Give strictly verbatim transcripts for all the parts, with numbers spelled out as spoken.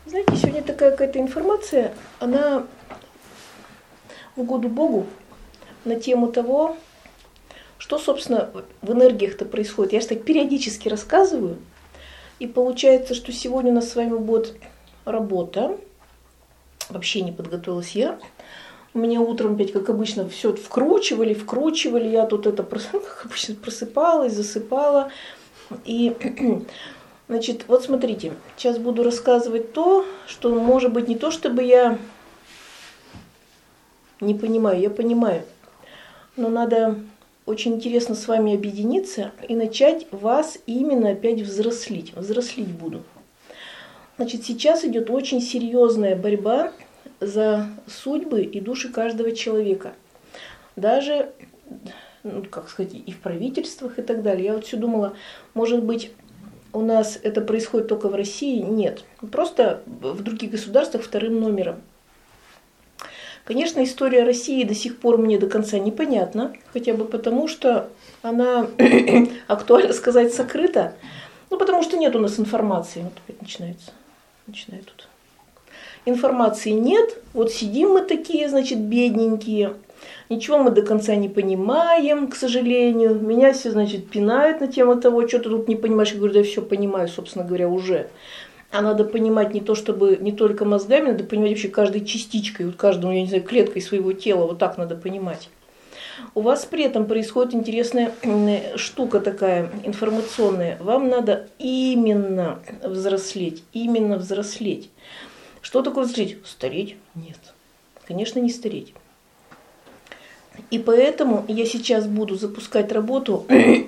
Знаете, сегодня такая какая-то информация, она в угоду Богу на тему того, что, собственно, в энергиях-то происходит. Я же так периодически рассказываю, и получается, что сегодня у нас с вами будет работа. Вообще не подготовилась я. У меня утром опять, как обычно, все вкручивали, вкручивали. Я тут это, как обычно, просыпалась, засыпала. И, значит, вот смотрите, сейчас буду рассказывать то, что, может быть, не то, чтобы я не понимаю, я понимаю, но надо очень интересно с вами объединиться и начать вас именно опять взрослить. Взрослить буду. Значит, сейчас идет очень серьезная борьба за судьбы и души каждого человека. Даже, ну, как сказать, и в правительствах и так далее. Я вот все думала, может быть, у нас это происходит только в России? Нет. Просто в других государствах вторым номером. Конечно, история России до сих пор мне до конца непонятна, хотя бы потому, что она, актуально сказать, сокрыта. Ну, потому что нет у нас информации. Вот опять начинается. Начинает тут. Информации нет. Вот сидим мы такие, значит, бедненькие. Ничего мы до конца не понимаем, к сожалению. Меня все, значит, пинают на тему того, что ты тут не понимаешь. Я говорю, да я все понимаю, собственно говоря, уже. А надо понимать не то, чтобы не только мозгами, надо понимать вообще каждой частичкой, вот каждому, я не знаю, клеткой своего тела, вот так надо понимать. У вас при этом происходит интересная штука такая информационная. Вам надо именно взрослеть, именно взрослеть. Что такое взрослеть? Стареть? Нет. Конечно, не стареть. И поэтому я сейчас буду запускать работу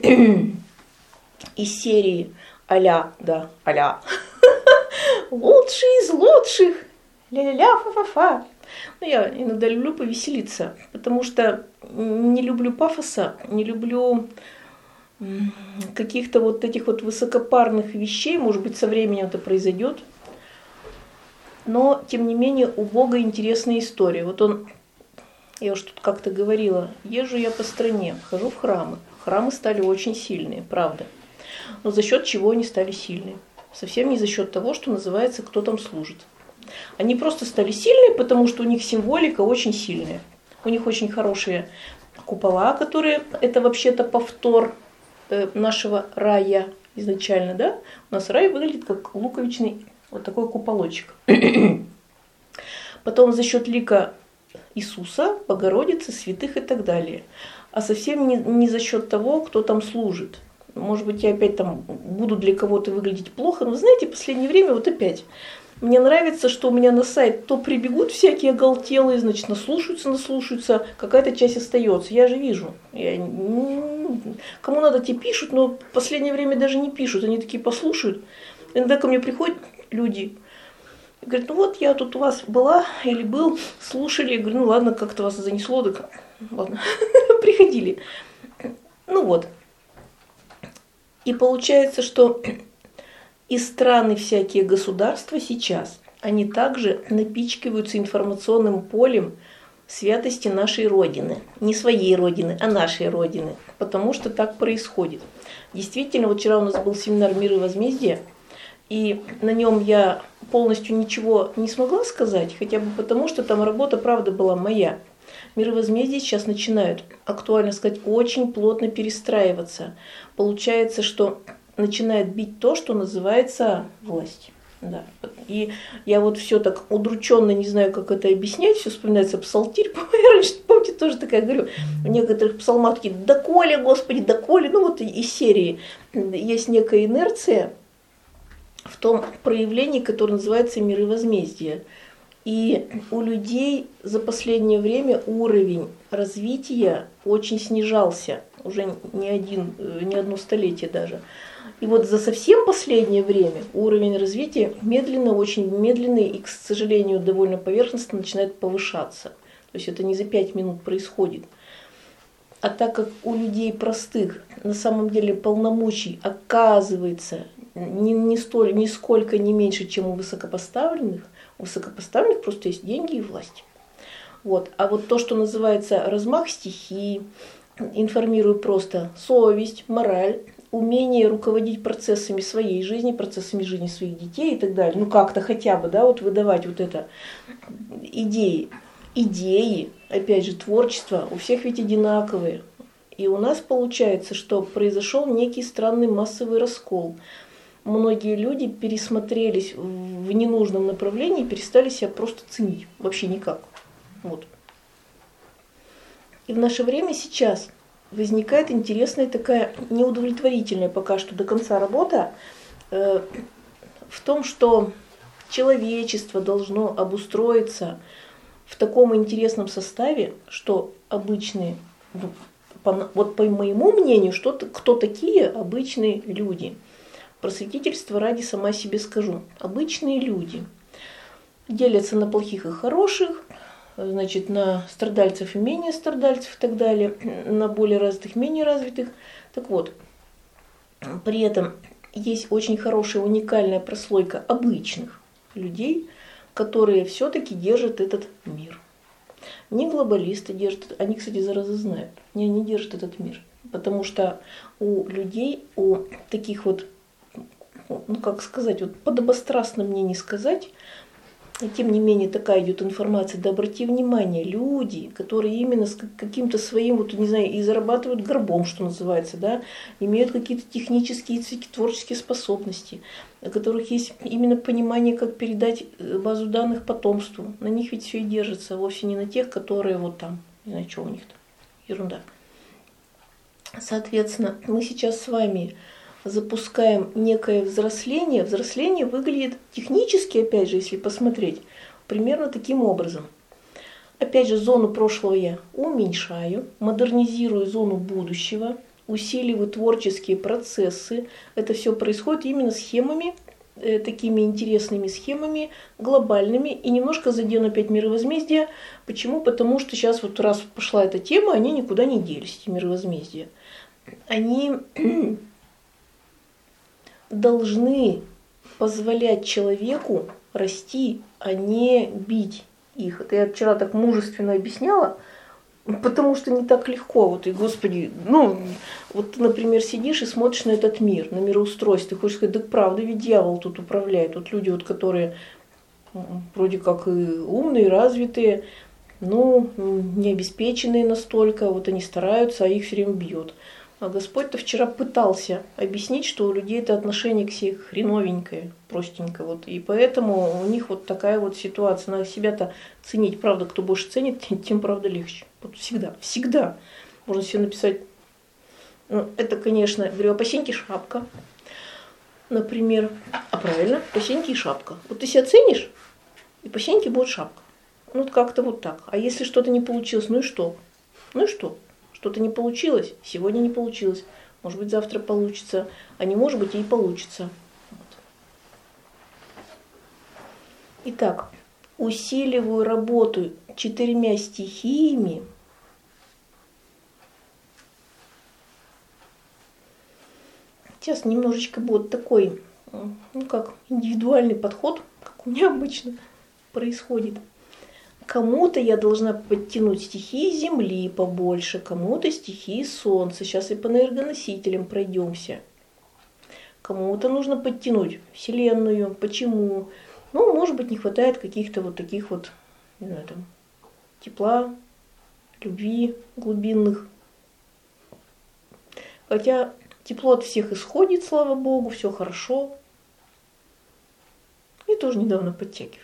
из серии а-ля, да, а-ля, лучший из лучших, ля-ля-ля, фа-фа-фа. Но я иногда люблю повеселиться, потому что не люблю пафоса, не люблю каких-то вот этих вот высокопарных вещей. Может быть, со временем это произойдет. Но, тем не менее, у Бога интересная история. Вот он, я уж тут как-то говорила, езжу я по стране, хожу в храмы. Храмы стали очень сильные, правда. Но за счет чего они стали сильные? Совсем не за счет того, что называется, кто там служит. Они просто стали сильные, потому что у них символика очень сильная. У них очень хорошие купола, которые, это вообще-то повтор нашего рая изначально, да? У нас рай выглядит как луковичный вот такой куполочек. Потом за счет лика Иисуса, Богородицы, святых и так далее. А совсем не, не за счет того, кто там служит. Может быть, я опять там буду для кого-то выглядеть плохо, но знаете, в последнее время вот опять. Мне нравится, что у меня на сайт то прибегут всякие оголтелые, значит, наслушаются, наслушаются, какая-то часть остается. Я же вижу. Я, кому надо, те пишут, но в последнее время даже не пишут. Они такие послушают. Иногда ко мне приходят люди и говорят, ну вот я тут у вас была или был, слушали. Я говорю, ну ладно, как-то вас занесло, так ладно, приходили. Ну вот. И получается, что и страны, всякие государства сейчас, они также напичкиваются информационным полем святости нашей Родины. Не своей Родины, а нашей Родины. Потому что так происходит. Действительно, вот вчера у нас был семинар «Мир и возмездие», и на нем я полностью ничего не смогла сказать, хотя бы потому, что там работа, правда, была моя. Мир и возмездие сейчас начинают, актуально сказать, очень плотно перестраиваться. Получается, что начинает бить то, что называется власть. Да. И я вот все так удрученно не знаю, как это объяснять, все вспоминается псалтирь. Я раньше, помните, тоже такая говорю, в некоторых псалмах такие, доколе, Господи, доколе, ну вот из серии есть некая инерция в том проявлении, которое называется мир и возмездие. И у людей за последнее время уровень развития очень снижался, уже не, один, не одно столетие даже. И вот за совсем последнее время уровень развития медленно, очень медленный и, к сожалению, довольно поверхностно начинает повышаться. То есть это не за пять минут происходит. А так как у людей простых на самом деле полномочий оказывается не, не столь, нисколько не меньше, чем у высокопоставленных, у высокопоставленных просто есть деньги и власть. Вот. А вот то, что называется размах стихий, информирую просто совесть, мораль, умение руководить процессами своей жизни, процессами жизни своих детей и так далее. Ну как-то хотя бы, да, вот выдавать вот это идеи. Идеи, опять же, творчество у всех ведь одинаковые. И у нас получается, что произошел некий странный массовый раскол. Многие люди пересмотрелись в ненужном направлении, перестали себя просто ценить. Вообще никак. Вот. И в наше время сейчас возникает интересная такая неудовлетворительная пока что до конца работа э, в том, что человечество должно обустроиться в таком интересном составе, что обычные, по, вот по моему мнению, что, кто такие обычные люди? Просветительство ради сама себе скажу. Обычные люди делятся на плохих и хороших, значит, на страдальцев и менее страдальцев и так далее, на более развитых, менее развитых. Так вот, при этом есть очень хорошая, уникальная прослойка обычных людей, которые все-таки держат этот мир. Не глобалисты держат, они, кстати, заразы знают, не они держат этот мир. Потому что у людей, у таких вот, ну как сказать, вот подобострастно мне не сказать, и тем не менее такая идет информация, да обрати внимание, люди, которые именно с каким-то своим, вот не знаю, и зарабатывают горбом, что называется, да, имеют какие-то технические и творческие способности, у которых есть именно понимание, как передать базу данных потомству. На них ведь все и держится, вовсе не на тех, которые вот там, не знаю, что у них там, ерунда. Соответственно, мы сейчас с вами запускаем некое взросление. Взросление выглядит технически, опять же, если посмотреть, примерно таким образом. Опять же, зону прошлого я уменьшаю, модернизирую зону будущего, усиливаю творческие процессы. Это все происходит именно схемами, э, такими интересными схемами, глобальными. И немножко задену опять мировозмездие. Почему? Потому что сейчас вот раз пошла эта тема, они никуда не делись, эти мировозмездия. Они должны позволять человеку расти, а не бить их. Это я вчера так мужественно объясняла, потому что не так легко. Вот и, Господи, ну, вот ты, например, сидишь и смотришь на этот мир, на мироустройство, ты хочешь сказать, да правда, ведь дьявол тут управляет. Вот люди, вот, которые вроде как и умные, развитые, ну, не обеспеченные настолько, вот они стараются, а их все время бьет. А Господь-то вчера пытался объяснить, что у людей это отношение к себе хреновенькое, простенькое. Вот. И поэтому у них вот такая вот ситуация. Надо себя-то ценить. Правда, кто больше ценит, тем, тем правда легче. Вот всегда, всегда. Можно себе написать, ну, это, конечно, говорю, а по сеньке шапка, например. А правильно, по сеньке и шапка. Вот ты себя ценишь, и по сеньке будет шапка. Ну, вот как-то вот так. А если что-то не получилось, ну и что? Ну и что? Что-то не получилось, сегодня не получилось, может быть, завтра получится, а не может быть и получится. Вот. Итак, усиливаю работу четырьмя стихиями. Сейчас немножечко будет такой, ну как, индивидуальный подход, как у меня обычно происходит. Кому-то я должна подтянуть стихии Земли побольше, кому-то стихии Солнца. Сейчас и по энергоносителям пройдемся. Кому-то нужно подтянуть Вселенную. Почему? Ну, может быть, не хватает каких-то вот таких вот, не знаю, там, тепла, любви глубинных. Хотя тепло от всех исходит, слава Богу, все хорошо. И тоже недавно подтягивали.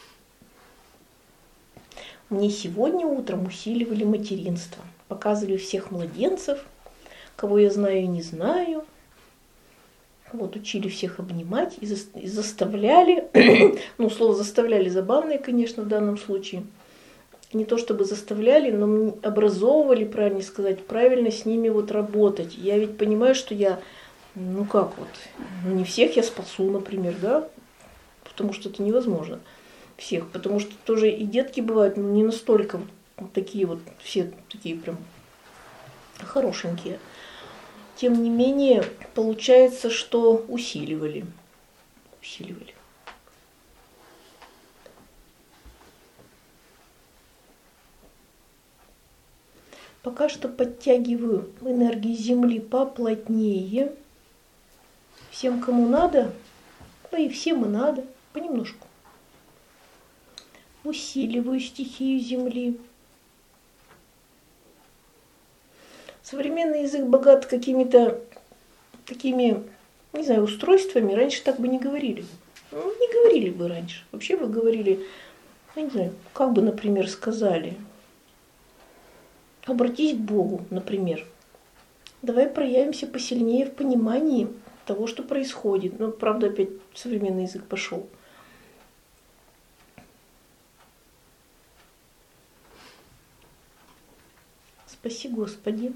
Мне сегодня утром усиливали материнство. Показывали всех младенцев, кого я знаю и не знаю. Вот, учили всех обнимать и, за, и заставляли, ну, слово заставляли забавное, конечно, в данном случае. Не то чтобы заставляли, но образовывали, правильно сказать, правильно с ними вот работать. Я ведь понимаю, что я, ну как вот, ну не всех я спасу, например, да, потому что это невозможно. Всех, потому что тоже и детки бывают, но не настолько вот такие вот, все такие прям хорошенькие. Тем не менее, получается, что усиливали. Усиливали. Пока что подтягиваю энергию Земли поплотнее. всем, кому надо, ну и всем и надо, понемножку. Усиливаю стихию Земли. Современный язык богат какими-то такими, не знаю, устройствами. Раньше так бы не говорили. Ну, не говорили бы раньше. Вообще бы говорили, я не знаю, как бы, например, сказали. Обратись к Богу, например. Давай проявимся посильнее в понимании того, что происходит. Ну, правда, опять современный язык пошел. Спаси Господи.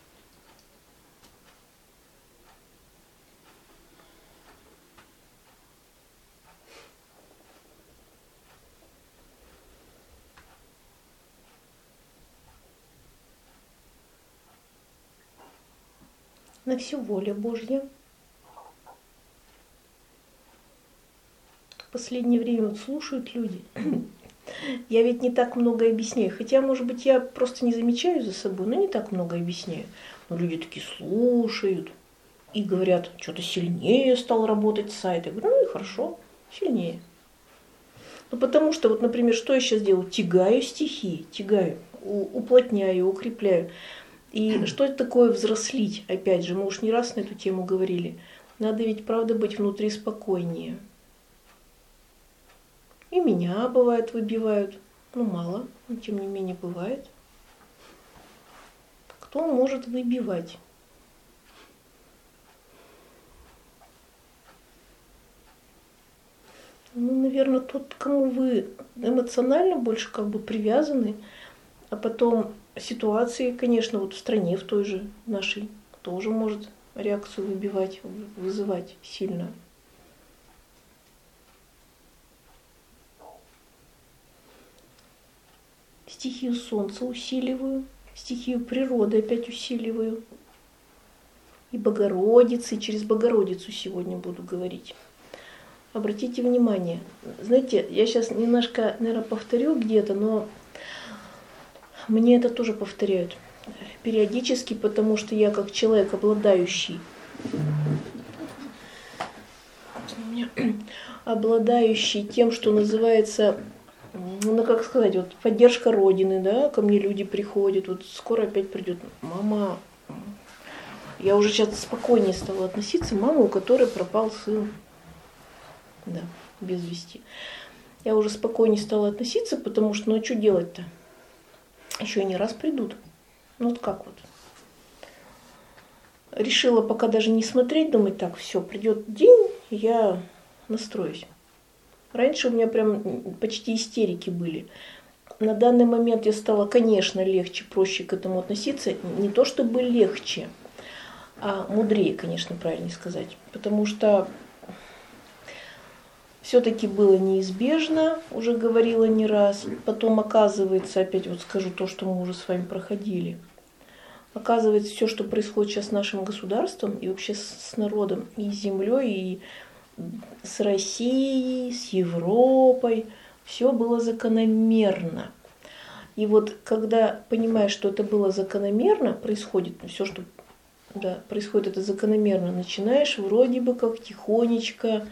На всю воля Божья. В последнее время вот слушают люди. Я ведь не так много объясняю. Хотя, может быть, я просто не замечаю за собой, но не так много объясняю. Но люди такие слушают и говорят, что-то сильнее стал работать сайт. Я говорю, ну и хорошо, сильнее. Ну потому что, вот, например, что я сейчас делаю? Тягаю стихи, тягаю, уплотняю, укрепляю. И что это такое взрослить? Опять же, мы уж не раз на эту тему говорили. Надо ведь, правда, быть внутри спокойнее. И меня, бывает, выбивают. Ну, мало, но тем не менее бывает. Кто может выбивать? Ну, наверное, тот, к кому вы эмоционально больше как бы привязаны, а потом ситуации, конечно, вот в стране, в той же нашей, тоже может реакцию выбивать, вызывать сильно. Стихию Солнца усиливаю, стихию природы опять усиливаю. И Богородицы, через Богородицу сегодня буду говорить. Обратите внимание, знаете, я сейчас немножко, наверное, повторю где-то, но мне это тоже повторяют периодически, потому что я как человек, обладающий, обладающий тем, что называется, ну как сказать, вот поддержка Родины, да, ко мне люди приходят, вот скоро опять придет мама. Я уже сейчас спокойнее стала относиться, мама, у которой пропал сын, да, без вести. Я уже спокойнее стала относиться, потому что, ну а что делать-то? Еще и не раз придут. Ну вот как вот. Решила пока даже не смотреть, думать, так, все, придет день, и я настроюсь. Раньше у меня прям почти истерики были. На данный момент я стала, конечно, легче, проще к этому относиться. Не то чтобы легче, а мудрее, конечно, правильнее сказать. Потому что все-таки было неизбежно, уже говорила не раз. Потом оказывается, опять вот скажу то, что мы уже с вами проходили. Оказывается, все, что происходит сейчас с нашим государством и вообще с народом, и с землей, и с Россией, с Европой, все было закономерно. И вот когда понимаешь, что это было закономерно, происходит все, что да, происходит это закономерно, начинаешь вроде бы как тихонечко.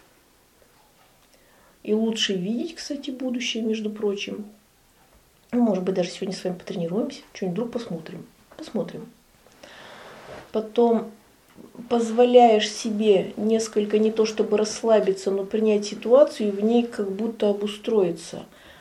И лучше видеть, кстати, будущее, между прочим. Может быть, даже сегодня с вами потренируемся, что-нибудь вдруг посмотрим. Посмотрим. Потом позволяешь себе несколько, не то чтобы расслабиться, но принять ситуацию и в ней как будто обустроиться.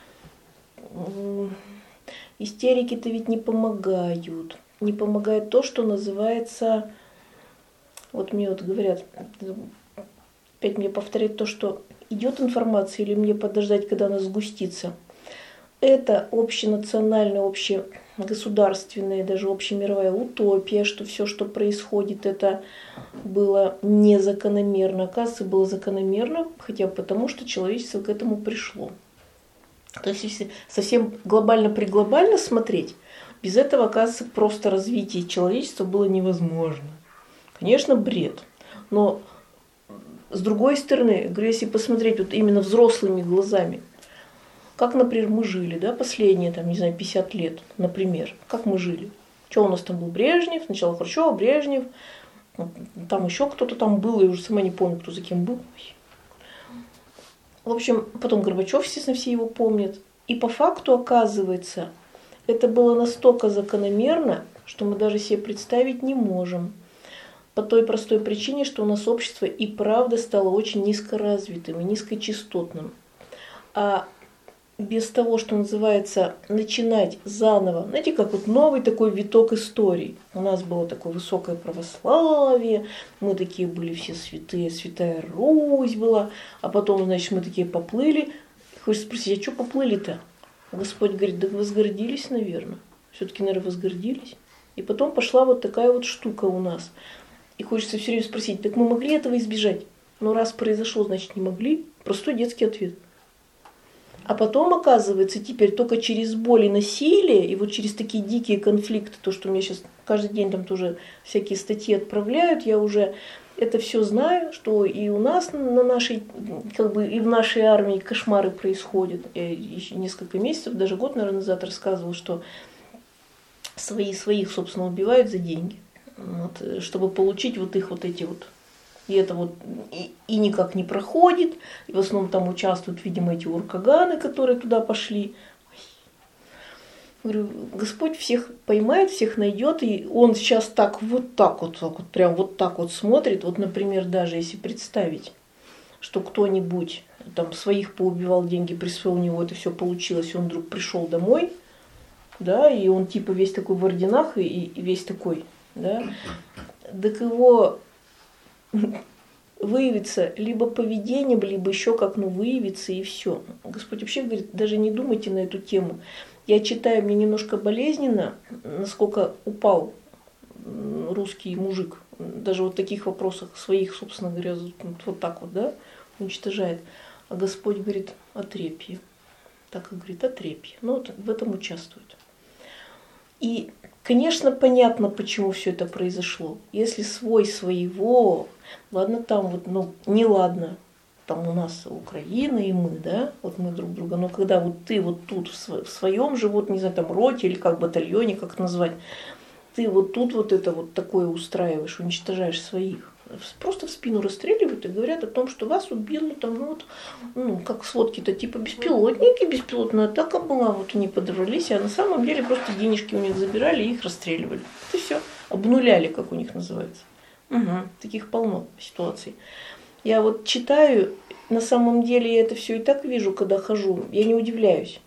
Истерики-то ведь не помогают. Не помогает то, что называется, вот мне вот говорят, опять мне повторяют то, что идет информация или мне подождать, когда она сгустится. Это общенациональная, общегосударственная, даже общемировая утопия, что все, что происходит, это было незакономерно. Оказывается, было закономерно, хотя бы потому, что человечество к этому пришло. То есть, если совсем глобально-преглобально смотреть, без этого, оказывается, просто развитие человечества было невозможно. Конечно, бред. Но с другой стороны, говорю, если посмотреть вот именно взрослыми глазами, как, например, мы жили, да, последние, там, не знаю, пятьдесят лет, например, как мы жили. Что у нас там был Брежнев, сначала Хрущев, Брежнев, там еще кто-то там был, я уже сама не помню, кто за кем был. В общем, потом Горбачев, естественно, все его помнят. И по факту, оказывается, это было настолько закономерно, что мы даже себе представить не можем. По той простой причине, что у нас общество и правда стало очень низкоразвитым и низкочастотным. А без того, что называется, начинать заново, знаете, как вот новый такой виток истории. У нас было такое высокое православие, мы такие были все святые, святая Русь была, а потом, значит, мы такие поплыли. Хочется спросить, а что поплыли-то? Господь говорит, да возгордились, наверное. Все-таки, наверное, возгордились. И потом пошла вот такая вот штука у нас. И хочется все время спросить, так мы могли этого избежать? Ну, раз произошло, значит, не могли. Простой детский ответ. А потом, оказывается, теперь только через боль и насилие, и вот через такие дикие конфликты, то, что мне сейчас каждый день там тоже всякие статьи отправляют, я уже это все знаю, что и у нас на нашей, как бы и в нашей армии кошмары происходят. Я еще несколько месяцев, даже год, наверное, назад рассказывала, что свои своих, собственно, убивают за деньги, вот, чтобы получить вот их вот эти вот. И это вот и, и никак не проходит. И в основном там участвуют, видимо, эти уркаганы, которые туда пошли. Говорю, Господь всех поймает, всех найдет, и Он сейчас так вот так вот, так вот, прям вот так вот смотрит. Вот, например, даже если представить, что кто-нибудь там своих поубивал, деньги присвоил, у него это все получилось, и он вдруг пришел домой, да, и он типа весь такой в орденах и, и весь такой, да, так его выявится либо поведение, либо еще как, ну, выявится и все. Господь вообще говорит, даже не думайте на эту тему. Я читаю, мне немножко болезненно, насколько упал русский мужик. Даже вот в таких вопросах своих, собственно говоря, вот так вот, да, уничтожает. А Господь говорит, отрепье. Так и говорит, отрепье. Ну, вот в этом участвует. И, конечно, понятно, почему все это произошло. Если свой своего, ладно, там вот, ну, не ладно, там у нас Украина и мы, да, вот мы друг друга, но когда вот ты вот тут в своем же, вот, не знаю, там роте или как батальоне, как это назвать, ты вот тут вот это вот такое устраиваешь, уничтожаешь своих. Просто в спину расстреливают и говорят о том, что вас убили, там, ну, вот, ну, как сводки-то, типа беспилотники, беспилотная атака была, вот они подорвались, а на самом деле просто денежки у них забирали и их расстреливали. Это все, обнуляли, как у них называется. Угу, таких полно ситуаций. Я вот читаю, на самом деле я это все и так вижу, когда хожу, я не удивляюсь.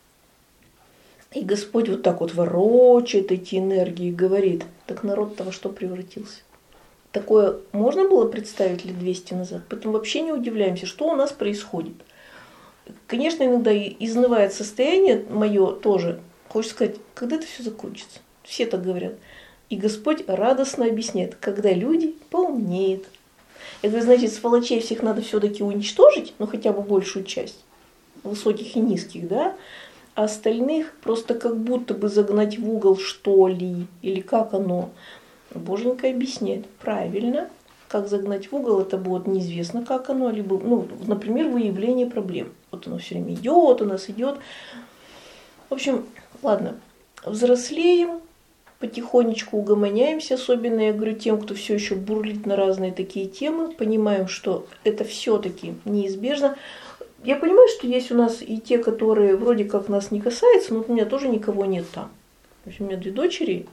И Господь вот так вот ворочает эти энергии и говорит, так народ-то во что превратился? Такое можно было представить лет двести назад? Поэтому вообще не удивляемся, что у нас происходит. Конечно, иногда изнывает состояние мое тоже. Хочется сказать, когда это все закончится? Все так говорят. И Господь радостно объясняет, когда люди поумнеют. Я говорю, значит, сволочей всех надо все-таки уничтожить, ну хотя бы большую часть, высоких и низких, да? А остальных просто как будто бы загнать в угол, что ли, или как оно. Боженька объясняет, правильно, как загнать в угол, это будет неизвестно, как оно, либо, ну, например, выявление проблем. Вот оно все время идет, у нас идет. В общем, ладно, взрослеем, потихонечку угомоняемся, особенно, я говорю, тем, кто все еще бурлит на разные такие темы, понимаем, что это все-таки неизбежно. Я понимаю, что есть у нас и те, которые вроде как нас не касаются, но у меня тоже никого нет там. То есть у меня две дочери,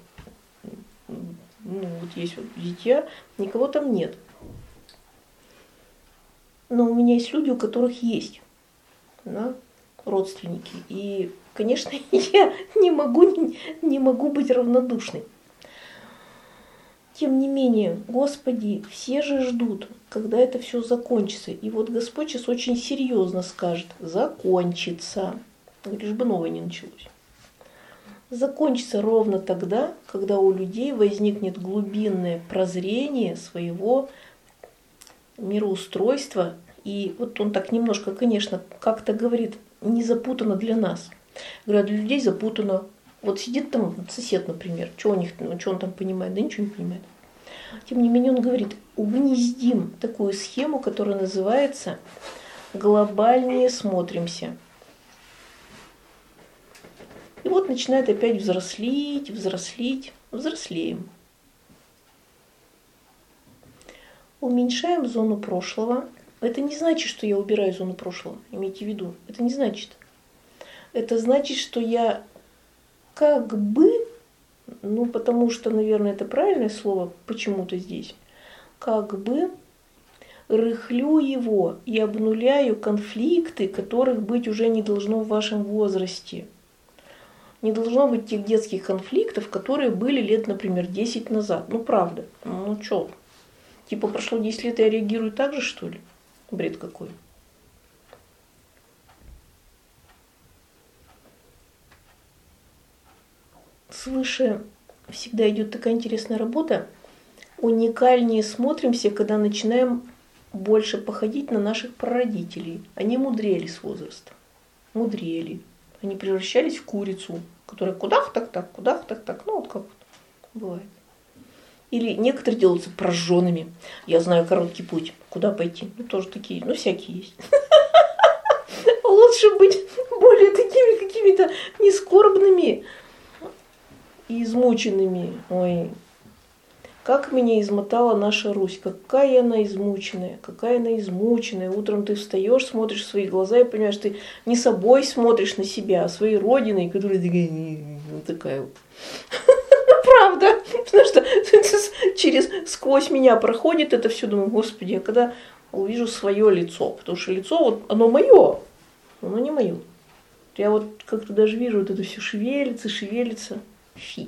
ну, вот есть вот дитя, никого там нет. Но у меня есть люди, у которых есть, да, родственники. И, конечно, я не могу, не, не могу быть равнодушной. Тем не менее, Господи, все же ждут, когда это все закончится. И вот Господь сейчас очень серьезно скажет, закончится. Лишь бы новое не началось. Закончится ровно тогда, когда у людей возникнет глубинное прозрение своего мироустройства. И вот он так немножко, конечно, как-то говорит, не запутано для нас. Говорят, для людей запутано. Вот сидит там сосед, например, что у них, что он там понимает? Да ничего не понимает. Тем не менее, он говорит, угнездим такую схему, которая называется «глобальнее смотримся». И вот начинает опять взрослеть, взрослеть, взрослеем. уменьшаем зону прошлого. Это не значит, что я убираю зону прошлого, имейте в виду. Это не значит. Это значит, что я как бы, ну потому что, наверное, это правильное слово почему-то здесь, как бы рыхлю его и обнуляю конфликты, которых быть уже не должно в вашем возрасте. Не должно быть тех детских конфликтов, которые были лет, например, десять назад. Ну, правда. Ну, чё? Типа прошло десять лет, и я реагирую так же, что ли? Бред какой. Свыше всегда идет такая интересная работа. Уникальнее смотримся, когда начинаем больше походить на наших прародителей. Они мудрели с возрастом. Мудрели. Они превращались в курицу, которая кудах-так-так, кудах-так-так. Ну, вот как вот бывает. Или некоторые делаются прожженными. Я знаю короткий путь. Куда пойти? Ну, тоже такие, ну, всякие есть. Лучше быть более такими какими-то нескорбными и измученными. Ой, как меня измотала наша Русь. Какая она измученная, какая она измученная. Утром ты встаешь, смотришь в свои глаза и понимаешь, ты не собой смотришь на себя, а своей родиной, которая такая, вот такая вот. Правда, потому что через сквозь меня проходит это все, думаю, господи, я когда увижу свое лицо, потому что лицо, вот оно мое, оно не мое. Я вот как-то даже вижу, вот это все шевелится, шевелится. Фи.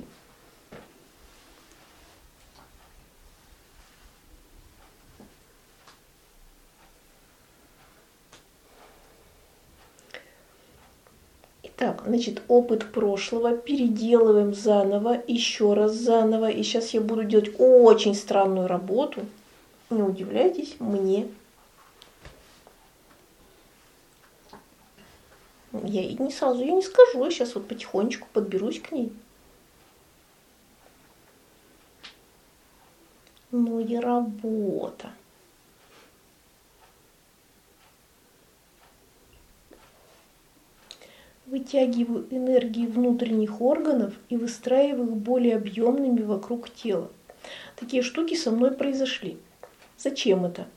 Так, значит, опыт прошлого переделываем заново, еще раз заново. И сейчас я буду делать очень странную работу. Не удивляйтесь мне. Я и не сразу ее не скажу, я сейчас вот потихонечку подберусь к ней. Ну и работа. Вытягиваю энергии внутренних органов и выстраиваю их более объемными вокруг тела. Такие штуки со мной произошли. Зачем это?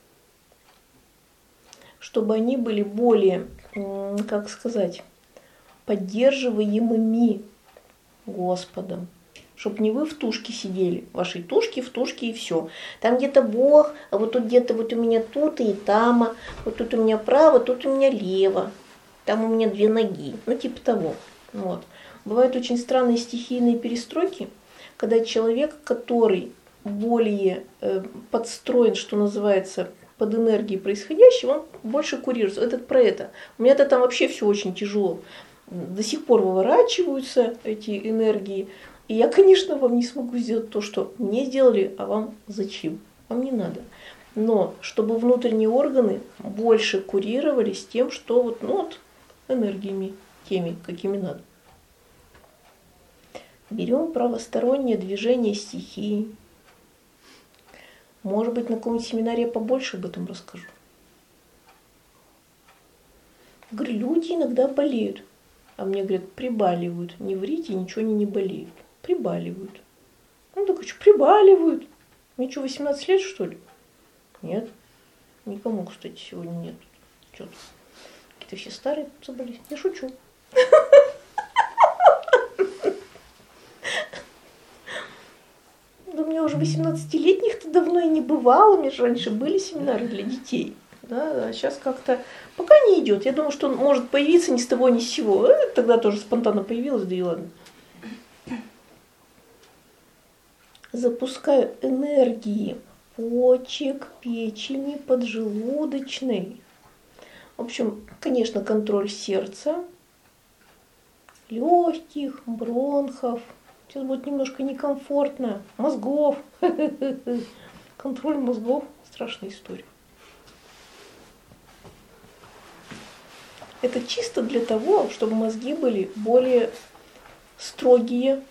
Чтобы они были более, как сказать, поддерживаемыми Господом. Чтобы не вы в тушке сидели, вашей тушке в тушке и все. Там где-то Бог, а вот тут где-то вот у меня тут и там, а вот тут у меня право, тут у меня лево. Там у меня две ноги, ну типа того. Вот. Бывают очень странные стихийные перестройки, когда человек, который более э, подстроен, что называется, под энергией происходящего, он больше курируется. Этот про это. У меня-то там вообще все очень тяжело. До сих пор выворачиваются эти энергии. И я, конечно, вам не смогу сделать то, что мне сделали, а вам зачем? Вам не надо. Но чтобы внутренние органы больше курировались тем, что вот, ну вот, энергиями, теми, какими надо. Берем правостороннее движение стихии. Может быть, на каком-нибудь семинаре я побольше об этом расскажу. Говорю, люди иногда болеют. А мне говорят, прибаливают. Не врите, ничего они не болеют. Прибаливают. Ну так что, прибаливают. Мне что, восемнадцать лет, что ли? Нет. Никому, кстати, сегодня нет. Что-то. Какие-то все старые заболели. Я шучу. Да у меня уже восемнадцатилетних-то давно и не бывало. У меня же раньше были семинары для детей. Да, а сейчас как-то пока не идет. Я думаю, что он может появиться ни с того, ни с сего. Тогда тоже спонтанно появилось, да и ладно. Запускаю энергии почек, печени, поджелудочной. В общем, конечно, контроль сердца, легких, бронхов. Сейчас будет немножко некомфортно. Мозгов. Контроль мозгов. Страшная история. Это чисто для того, чтобы мозги были более строгие.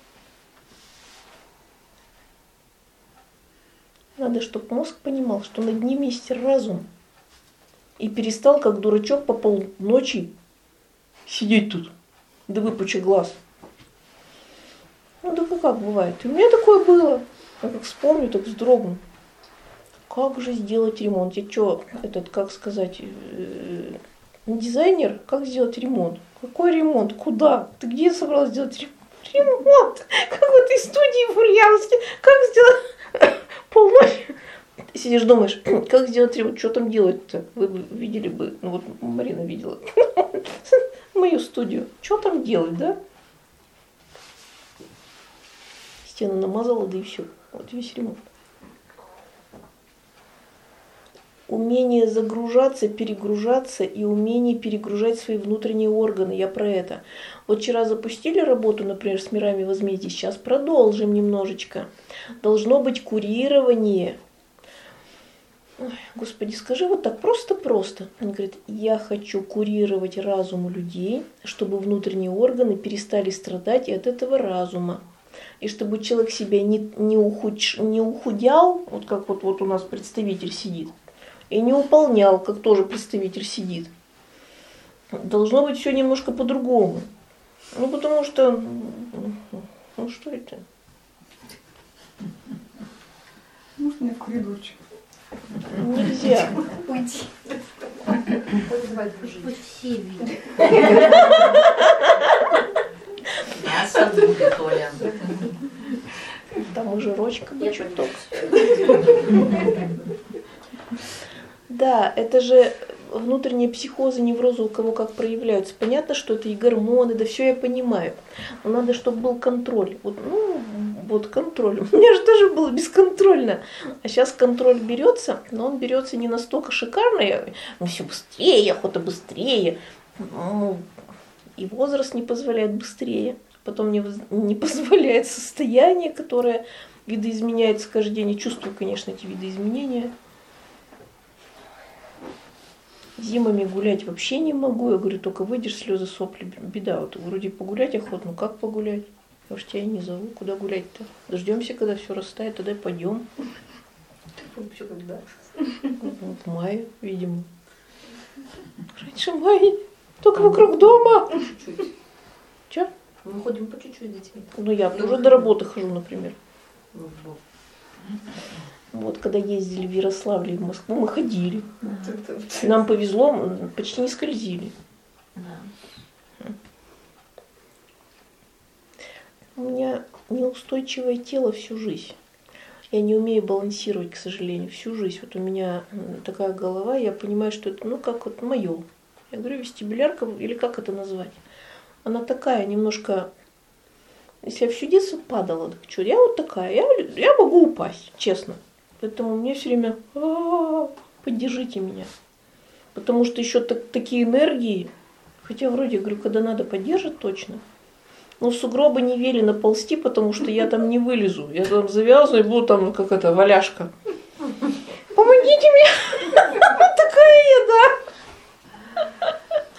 Надо, чтобы мозг понимал, что над ним есть разум. И перестал, как дурачок, по полночи сидеть тут, да выпучи глаз. Ну, да как бывает. И у меня такое было. Я как вспомню, так вздрогну. как же сделать ремонт? Я что, этот, как сказать, э, дизайнер, как сделать ремонт? Какой ремонт? Куда? Ты где собралась делать ремонт? Ремонт! Как в этой студии в Ульяновске? Как сделать полночи? Ты сидишь, думаешь, как сделать ремонт? Что там делать-то? Вы бы видели бы, ну вот Марина видела мою студию. Что там делать, да? Стену намазала, да и все. Вот весь ремонт. Умение загружаться, перегружаться и умение перегружать свои внутренние органы. Я про это. Вот вчера запустили работу, например, с мирами возмездия. Сейчас продолжим немножечко. Должно быть курирование. Ой, Господи, скажи вот так просто-просто. Они говорят, я хочу курировать разум людей, чтобы внутренние органы перестали страдать и от этого разума. И чтобы человек себя не, не, ухудш, не ухудял, вот как вот, вот у нас представитель сидит, и не уполнял, как тоже представитель сидит. Должно быть все немножко по-другому. Ну, потому что, ну, что это? Может, мне в коридорчик? Нельзя. Уйти. Пусть все видят. Мясо будет, Оля. Там и жирочка бы чуток. Да, это же внутренние психозы, неврозы у кого как проявляются. Понятно, что это и гормоны, да все я понимаю. Но надо, чтобы был контроль. Вот, ну, вот контроль. У меня же тоже было бесконтрольно. А сейчас контроль берется, но он берется не настолько шикарно. Я, ну, все быстрее, охота быстрее. Ну, и возраст не позволяет быстрее. Потом не, не позволяет состояние, которое видоизменяется каждый день. Я чувствую, конечно, эти видоизменения. Зимами гулять вообще не могу. Я говорю, только выйдешь, слезы, сопли, беда. Вот вроде погулять охота, ну как погулять? Я уж тебя и не зову, куда гулять-то? Дождемся, когда все растает, тогда пойдем. Вообще когда? В мае, видимо. Раньше мая, только вокруг дома. Чуть-чуть. Че? Мы ходим по чуть-чуть с детьми. Ну я уже до работы хожу, например. Вот, когда ездили в Ярославле и в Москву, мы ходили. Нам повезло, мы почти не скользили. У меня неустойчивое тело всю жизнь. Я не умею балансировать, к сожалению, всю жизнь. Вот у меня такая голова, я понимаю, что это, ну, как вот мое. Я говорю, вестибулярка, или как это назвать? Она такая, немножко... Если я всю детство падала, так что, я вот такая, я, я могу упасть, честно. Поэтому мне все время а-а-а, поддержите меня. Потому что еще так, такие энергии, хотя вроде, говорю, когда надо, поддержит точно. Но в сугробы не велено ползти, потому что я там не вылезу. Я там завязну и буду там, как это, валяшка. Помогите мне! Вот такая я, да.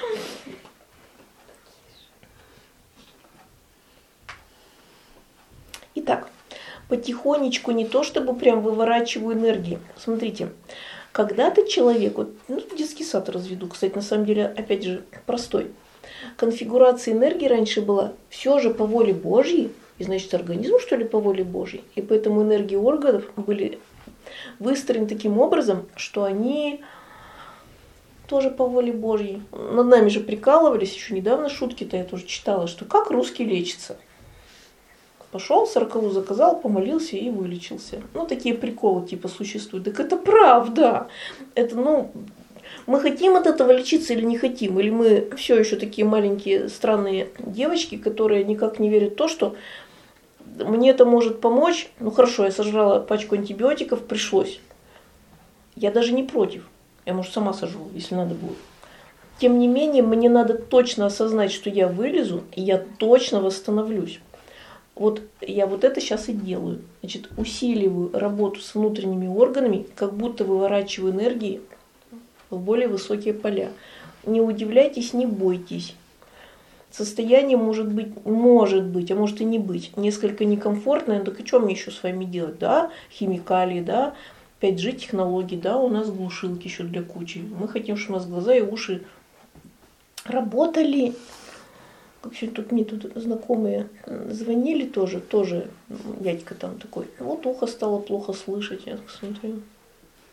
Итак, потихонечку, не то чтобы прям выворачиваю энергии. Смотрите, когда-то человек, вот, ну, детский сад разведу, кстати, на самом деле, опять же, простой. Конфигурация энергии раньше была все же по воле Божьей, и значит организм, что ли, по воле Божьей. И поэтому энергии органов были выстроены таким образом, что они тоже по воле Божьей. Над нами же прикалывались, еще недавно шутки-то я тоже читала, что как русский лечится. Пошел, сороковую заказал, помолился и вылечился. Ну, такие приколы типа существуют. Так это правда. Это, ну, мы хотим от этого лечиться или не хотим? Или мы все еще такие маленькие странные девочки, которые никак не верят в то, что мне это может помочь. Ну, хорошо, я сожрала пачку антибиотиков, пришлось. Я даже не против. Я, может, сама сожру, если надо будет. Тем не менее, мне надо точно осознать, что я вылезу, и я точно восстановлюсь. Вот я вот это сейчас и делаю. Значит, усиливаю работу с внутренними органами, как будто выворачиваю энергии в более высокие поля. Не удивляйтесь, не бойтесь. Состояние может быть, может быть, а может и не быть, несколько некомфортное. Так и что мне еще с вами делать? Да, химикалии, да, пять джи технологии, да, у нас глушилки еще для кучи. Мы хотим, чтобы у нас глаза и уши работали. Как сегодня тут мне тут знакомые звонили тоже, тоже дядька там такой. Вот ухо стало плохо слышать, я так смотрю.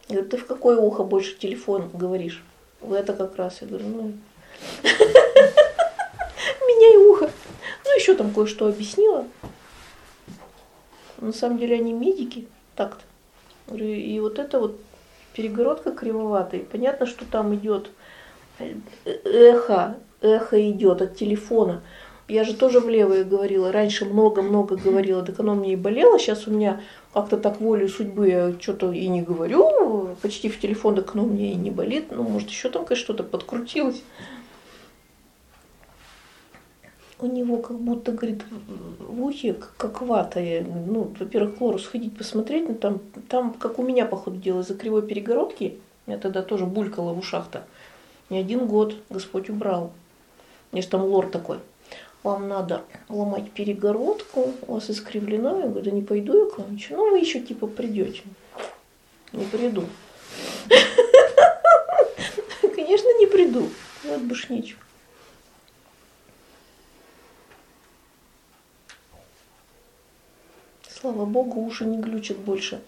Я говорю, ты в какое ухо больше телефон говоришь? В это как раз. Я говорю, ну, меняй ухо. Ну, еще там кое-что объяснила. На самом деле они медики, так-то. Говорю, и вот это вот перегородка кривоватая. Понятно, что там идет эхо, эхо идет от телефона. Я же тоже в левое говорила, раньше много-много говорила, так оно мне и болело, сейчас у меня как-то так волей судьбы я что-то и не говорю, почти в телефон, так оно у меня и не болит, ну, может, еще там что-то подкрутилось. У него как будто, говорит, в ухе как вата. Я, ну, во-первых, к лору сходить посмотреть, но там, там, как у меня, по ходу дела, из-за кривой перегородки, я тогда тоже булькала в ушах-то, не один год Господь убрал. Мне же там лор такой. Вам надо ломать перегородку, у вас искривлено. Я говорю, да не пойду я к вам. Ну, вы еще типа придете. Не приду. Конечно, не приду. Вот больше нечего. Слава Богу, уши не глючат больше.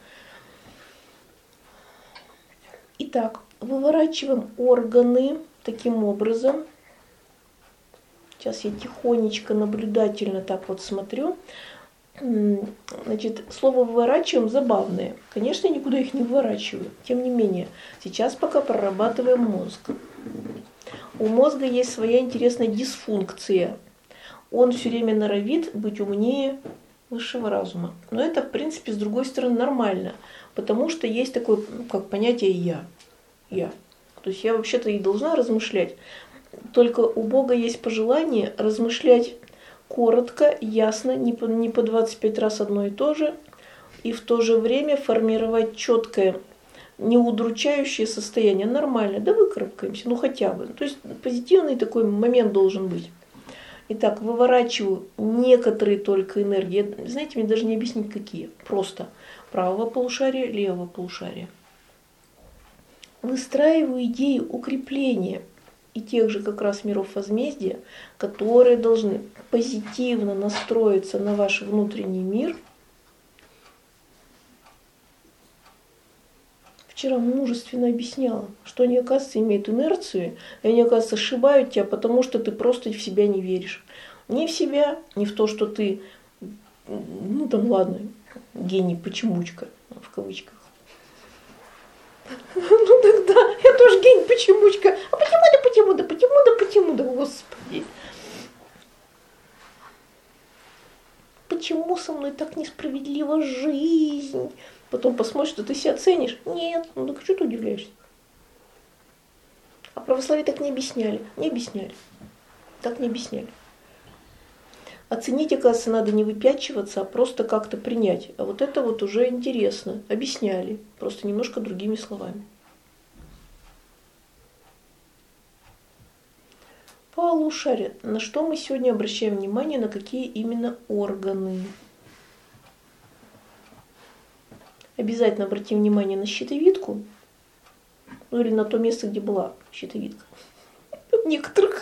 Итак, выворачиваем органы таким образом. Сейчас я тихонечко, наблюдательно так вот смотрю. Значит, слово «выворачиваем» забавное. Конечно, я никуда их не выворачиваю. Тем не менее, сейчас пока прорабатываем мозг. У мозга есть своя интересная дисфункция. Он все время норовит быть умнее высшего разума. Но это, в принципе, с другой стороны нормально. Потому что есть такое, ну, как понятие «я». Я. То есть я вообще-то и должна размышлять. Только у Бога есть пожелание размышлять коротко, ясно, не по, не по двадцать пять раз одно и то же, и в то же время формировать четкое, неудручающее состояние. Нормально, да выкарабкаемся, ну хотя бы. То есть позитивный такой момент должен быть. Итак, выворачиваю некоторые только энергии. Знаете, мне даже не объяснить какие. Просто правого полушария, левого полушария. Выстраиваю идею укрепления и тех же как раз миров возмездия, которые должны позитивно настроиться на ваш внутренний мир. Вчера мужественно объясняла, что они, оказывается, имеют инерцию, и они, оказывается, сшибают тебя, потому что ты просто в себя не веришь. Ни в себя, ни в то, что ты, ну там ладно, гений почемучка, в кавычках. Ну тогда я тоже гений почемучка. А почему да почему да почему да почему да, Господи. Почему со мной так несправедлива жизнь? Потом посмотришь, что ты себя ценишь. Нет, ну так что ты удивляешься? А православие так не объясняли. Не объясняли. Так не объясняли. Оценить, оказывается, надо не выпячиваться, а просто как-то принять. А вот это вот уже интересно. Объясняли, просто немножко другими словами. Полушарие. На что мы сегодня обращаем внимание, на какие именно органы? Обязательно обратим внимание на щитовидку, ну или на то место, где была щитовидка. У некоторых.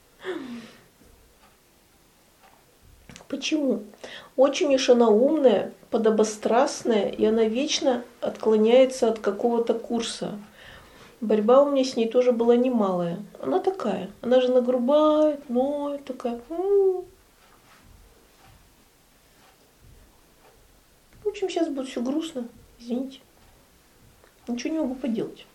Почему? Очень уж она умная, подобострастная, и она вечно отклоняется от какого-то курса. Борьба у меня с ней тоже была немалая. Она такая, она же нагрубает, ноет, такая. В общем, сейчас будет все грустно, извините. Ничего не могу поделать.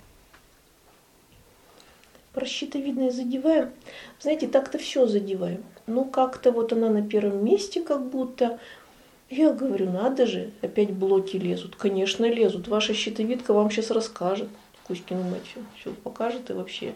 Про щитовидное задеваем. Знаете, так-то все задеваем. Ну, как-то вот она на первом месте, как будто. Я говорю, надо же, опять блоки лезут. Конечно, лезут. Ваша щитовидка вам сейчас расскажет. Кузькину мать все, все покажет и вообще.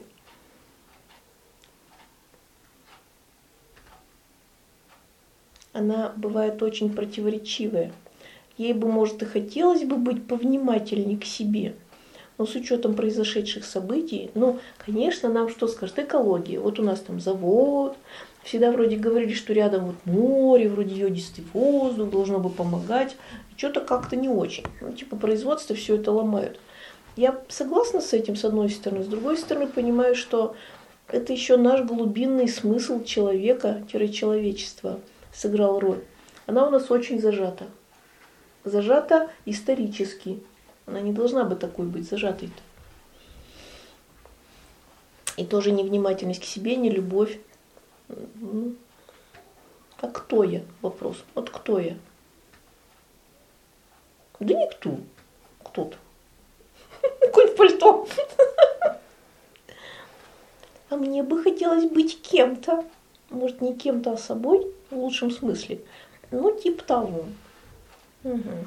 Она бывает очень противоречивая. Ей бы, может, и хотелось бы быть повнимательнее к себе. Но с учетом произошедших событий, ну, конечно, нам что скажет? Экология. Вот у нас там завод. Всегда вроде говорили, что рядом вот море, вроде йодистый воздух, должно бы помогать. Что-то как-то не очень. Ну, типа производство все это ломают. Я согласна с этим, с одной стороны. С другой стороны, понимаю, что это еще наш глубинный смысл человека-человечества сыграл роль. Она у нас очень зажата. Зажата исторически. Она не должна бы такой быть зажатой-то. И тоже невнимательность к себе, не любовь. А кто я? Вопрос. Вот кто я? Да никто. Кто-то. Какое-то пальто. А мне бы хотелось быть кем-то. Может, не кем-то, а собой, в лучшем смысле. Ну, типа того. Угу.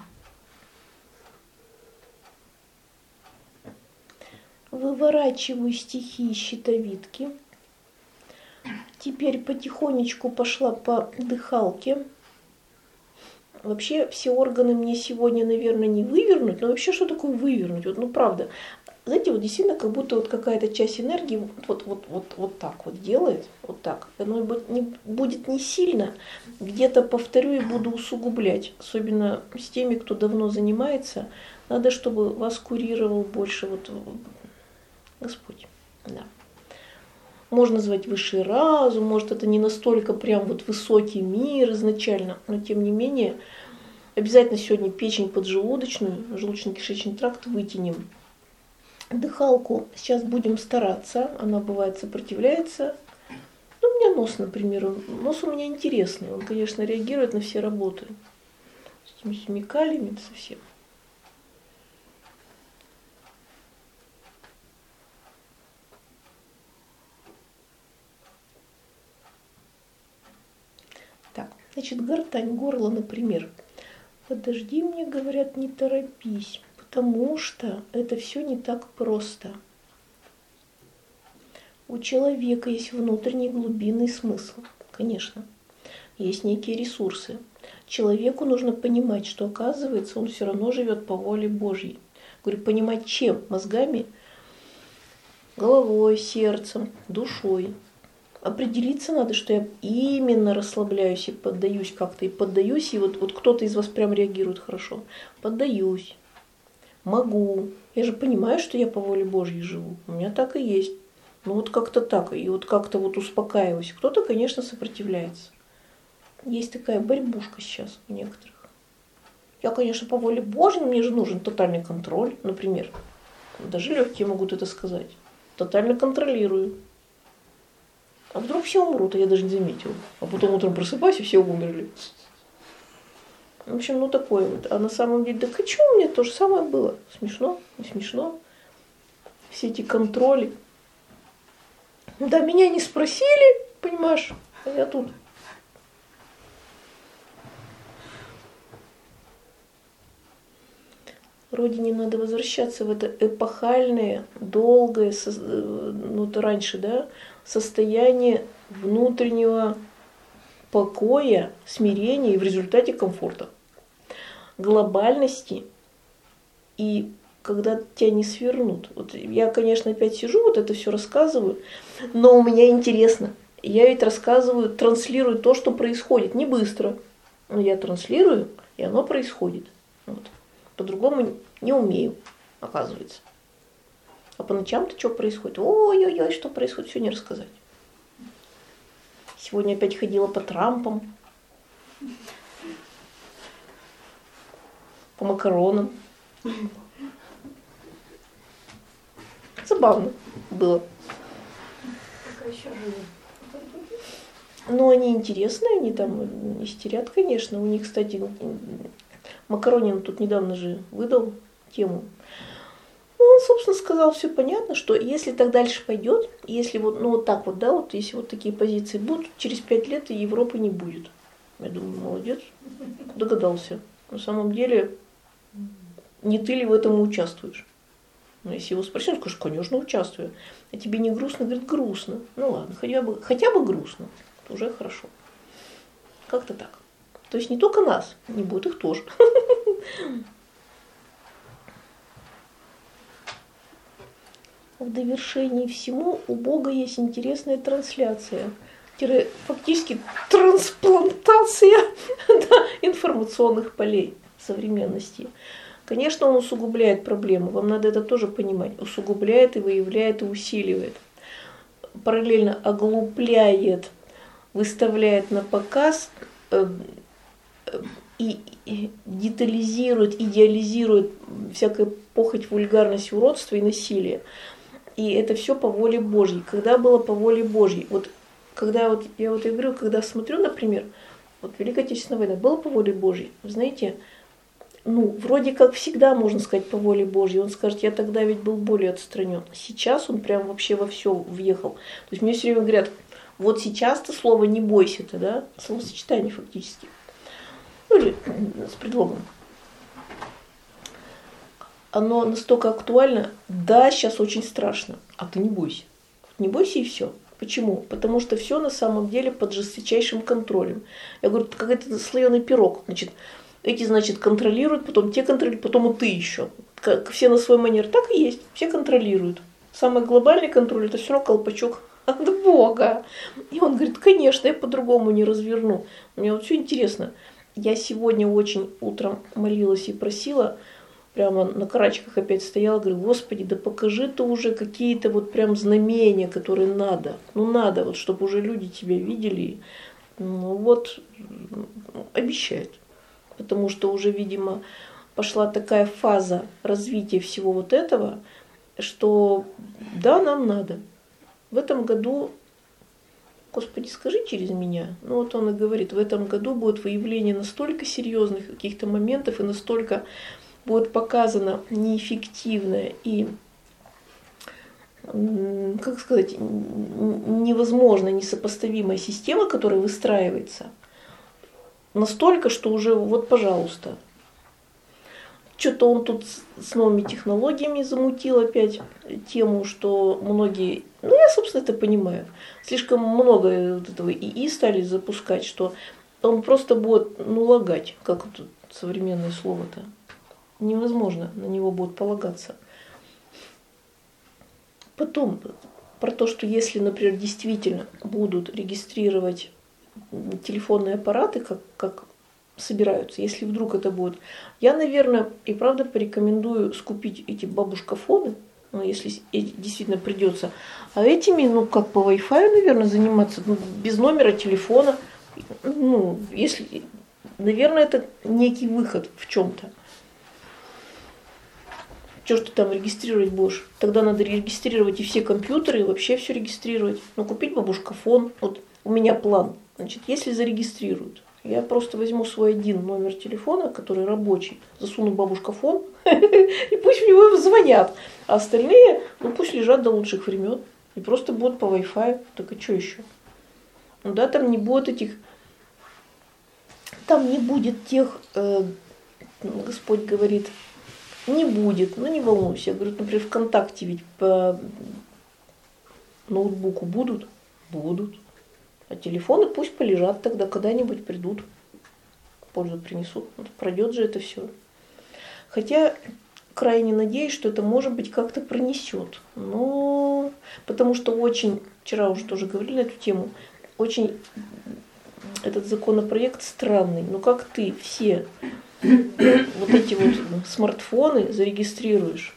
Выворачиваю стихи из щитовидки. Теперь потихонечку пошла по дыхалке. Вообще все органы мне сегодня, наверное, не вывернуть. Но вообще, что такое вывернуть? Вот, ну, правда. Знаете, вот действительно, как будто вот какая-то часть энергии вот, вот, вот, вот так вот делает. Вот так. Оно будет не сильно. Где-то повторю и буду усугублять. Особенно с теми, кто давно занимается. Надо, чтобы вас курировал больше вот Господь. Да. Можно назвать высший разум, может, это не настолько прям вот высокий мир изначально, но тем не менее, обязательно сегодня печень поджелудочную, желудочно-кишечный тракт вытянем. Дыхалку сейчас будем стараться, она бывает сопротивляется. Ну, у меня нос, например, нос у меня интересный, он, конечно, реагирует на все работы. С этими химикалиями совсем. Значит, гортань, горло, например. Подожди, мне говорят, не торопись, потому что это все не так просто. У человека есть внутренний глубинный смысл, конечно. Есть некие ресурсы. Человеку нужно понимать, что, оказывается, он все равно живет по воле Божьей. Говорю, понимать чем? Мозгами, головой, сердцем, душой. Определиться надо, что я именно расслабляюсь и поддаюсь как-то, и поддаюсь, и вот, вот кто-то из вас прям реагирует хорошо. Поддаюсь, могу. Я же понимаю, что я по воле Божьей живу. У меня так и есть. Ну вот как-то так, и вот как-то вот успокаиваюсь. Кто-то, конечно, сопротивляется. Есть такая борьбушка сейчас у некоторых. Я, конечно, по воле Божьей, но мне же нужен тотальный контроль, например. Даже легкие могут это сказать. Тотально контролирую. А вдруг все умрут, а я даже не заметила. А потом утром просыпаюсь, и все умерли. В общем, ну такое вот. А на самом деле, да что у меня то же самое было. Смешно, не смешно. Все эти контроли. Да, меня не спросили, понимаешь, а я тут. Родине надо возвращаться в это эпохальное, долгое, ну это раньше, да, состояние внутреннего покоя, смирения и в результате комфорта, глобальности, и когда тебя не свернут. Вот я, конечно, опять сижу, вот это все рассказываю, но у меня интересно. Я ведь рассказываю, транслирую то, что происходит, не быстро, но я транслирую, и оно происходит. Вот. По-другому не умею, оказывается. А по ночам-то что происходит? Ой-ой-ой, что происходит, все не рассказать. Сегодня опять ходила по трампам, по макаронам. Забавно было. Но они интересные, они там истерят, конечно. У них, кстати, Макаронин тут недавно же выдал тему. Ну, он, собственно, сказал, все понятно, что если так дальше пойдет, если вот, ну, вот так вот, да, вот если вот такие позиции будут, через пять лет и Европы не будет. Я думаю, молодец, догадался. На самом деле, не ты ли в этом участвуешь? Ну, если его спросить, он скажет, конечно, участвую. А тебе не грустно? Говорит, грустно. Ну ладно, хотя бы, хотя бы грустно, уже хорошо. Как-то так. То есть не только нас, не будет их тоже. В довершении всему у Бога есть интересная трансляция, фактически трансплантация да, информационных полей современности. Конечно, он усугубляет проблему, вам надо это тоже понимать. Усугубляет и выявляет и усиливает. Параллельно оглупляет, выставляет на показ и, и детализирует, идеализирует всякую похоть, вульгарность, уродство и насилие. И это все по воле Божьей. Когда было по воле Божьей? Вот когда вот я вот и говорю, когда смотрю, например, вот Великая Отечественная война была по воле Божьей, вы знаете, ну, вроде как всегда можно сказать по воле Божьей. Он скажет, я тогда ведь был более отстранен. Сейчас он прям вообще во все въехал. То есть мне все время говорят, вот сейчас-то слово не бойся-то, да, словосочетание фактически. Ну или с предлогом. Оно настолько актуально, да, сейчас очень страшно, а ты не бойся. Не бойся и все. Почему? Потому что все на самом деле под жесточайшим контролем. Я говорю, как это слоеный пирог. Значит, эти, значит, контролируют, потом те контролируют, потом и ты еще. Как все на свой манер. Так и есть. Все контролируют. Самый глобальный контроль — это все равно колпачок от Бога. И он говорит, конечно, я по-другому не разверну. Мне вот все интересно. Я сегодня очень утром молилась и просила, прямо на карачках опять стояла, говорю, Господи, да покажи ты уже какие-то вот прям знамения, которые надо. Ну надо, вот чтобы уже люди тебя видели. Ну вот, обещает. Потому что уже, видимо, пошла такая фаза развития всего вот этого, что да, нам надо. В этом году, Господи, скажи через меня. Ну вот он и говорит, в этом году будет выявление настолько серьезных каких-то моментов и настолько будет показана неэффективная и, как сказать, невозможная, несопоставимая система, которая выстраивается, настолько, что уже вот, пожалуйста. Что-то он тут с новыми технологиями замутил опять тему, что многие, ну я, собственно, это понимаю, слишком много вот этого ИИ стали запускать, что он просто будет, ну, лагать, как тут современное слово-то. Невозможно на него будет полагаться. Потом, про то, что если, например, действительно будут регистрировать телефонные аппараты, как, как собираются, если вдруг это будет, я, наверное, и правда порекомендую скупить эти бабушкафоны, ну, если действительно придется, а этими, ну, как по Wi-Fi, наверное, заниматься, ну, без номера телефона, ну, если, наверное, это некий выход в чем-то. Что ж ты там регистрировать будешь? Тогда надо регистрировать и все компьютеры, и вообще все регистрировать. Ну, купить бабушкафон. Вот у меня план. Значит, если зарегистрируют, я просто возьму свой один номер телефона, который рабочий, засуну бабушкафон, и пусть в него звонят. А остальные, ну, пусть лежат до лучших времен. И просто будут по Wi-Fi. Так а что еще? Ну да, там не будет этих... Там не будет тех... Э, Господь говорит... Не будет, ну не волнуйся. Я говорю, например, ВКонтакте ведь по ноутбуку будут? Будут. А телефоны пусть полежат тогда, когда-нибудь придут, пользу принесут. Вот пройдет же это все. Хотя крайне надеюсь, что это, может быть, как-то пронесет. Но потому что очень, вчера уже тоже говорили на эту тему, очень этот законопроект странный. Ну как ты все вот эти вот смартфоны зарегистрируешь?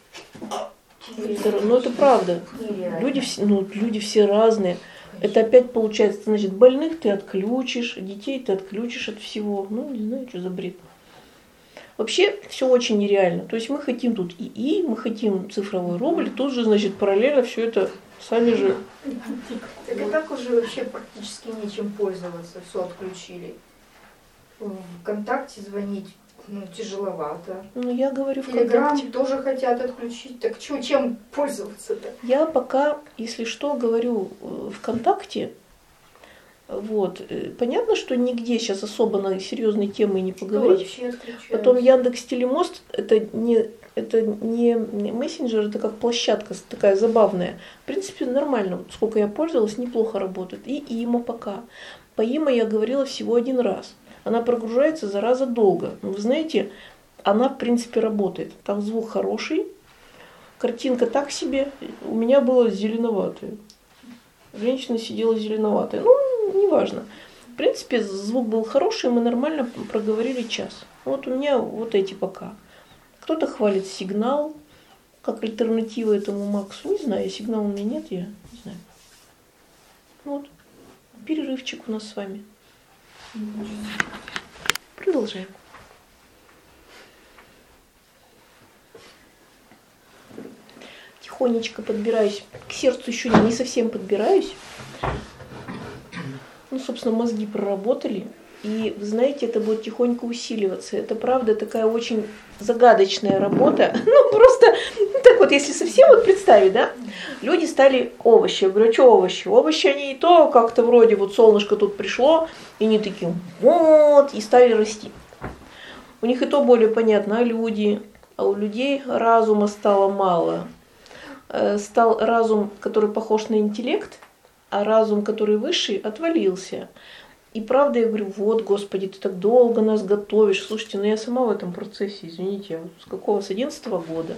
Ну это правда. Люди, ну, люди все разные. Это опять получается, значит, больных ты отключишь, детей ты отключишь от всего. Ну, не знаю, что за бред. Вообще все очень нереально. То есть мы хотим тут ИИ, мы хотим цифровой рубль, тут же, значит, параллельно все это сами же. Так и так уже вообще практически нечем пользоваться, все отключили. ВКонтакте звонить, ну, тяжеловато. Ну, я говорю Телеграм ВКонтакте. тоже хотят отключить. Так чё, чем пользоваться-то? Я пока, если что, говорю ВКонтакте. Вот. Понятно, что нигде сейчас особо на серьезные темы не поговорить. Вообще отключают. Потом Яндекс Телемост это не, это не мессенджер, это как площадка такая забавная. В принципе, нормально. Вот сколько я пользовалась, неплохо работает. И ИМА пока. По ИМА я говорила всего один раз. Она прогружается, зараза, долго. Но вы знаете, она в принципе работает. Там звук хороший, картинка так себе. У меня было зеленоватое. Женщина сидела зеленоватая. Ну, неважно. В принципе, звук был хороший, мы нормально проговорили час. Вот у меня вот эти пока. Кто-то хвалит Сигнал, как альтернатива этому Максу. Не знаю, Сигнал у меня нет, я не знаю. Вот. Перерывчик у нас с вами. Продолжаем. тихонечко подбираюсь, к сердцу еще не, не совсем подбираюсь. Ну, собственно, мозги проработали. И, вы знаете, это будет тихонько усиливаться. Это, правда, такая очень загадочная работа. Ну, просто, ну, так вот, если совсем вот представить, да, люди стали овощи. Я говорю, а что овощи? Овощи, они и то как-то вроде вот солнышко тут пришло, и они такие, вот, и стали расти. У них и то более понятно, а люди, а у людей разума стало мало. Стал разум, который похож на интеллект, а разум, который высший, отвалился. И правда, я говорю, вот, Господи, ты так долго нас готовишь. Слушайте, ну я сама в этом процессе, извините, вот с какого, с одиннадцатого года.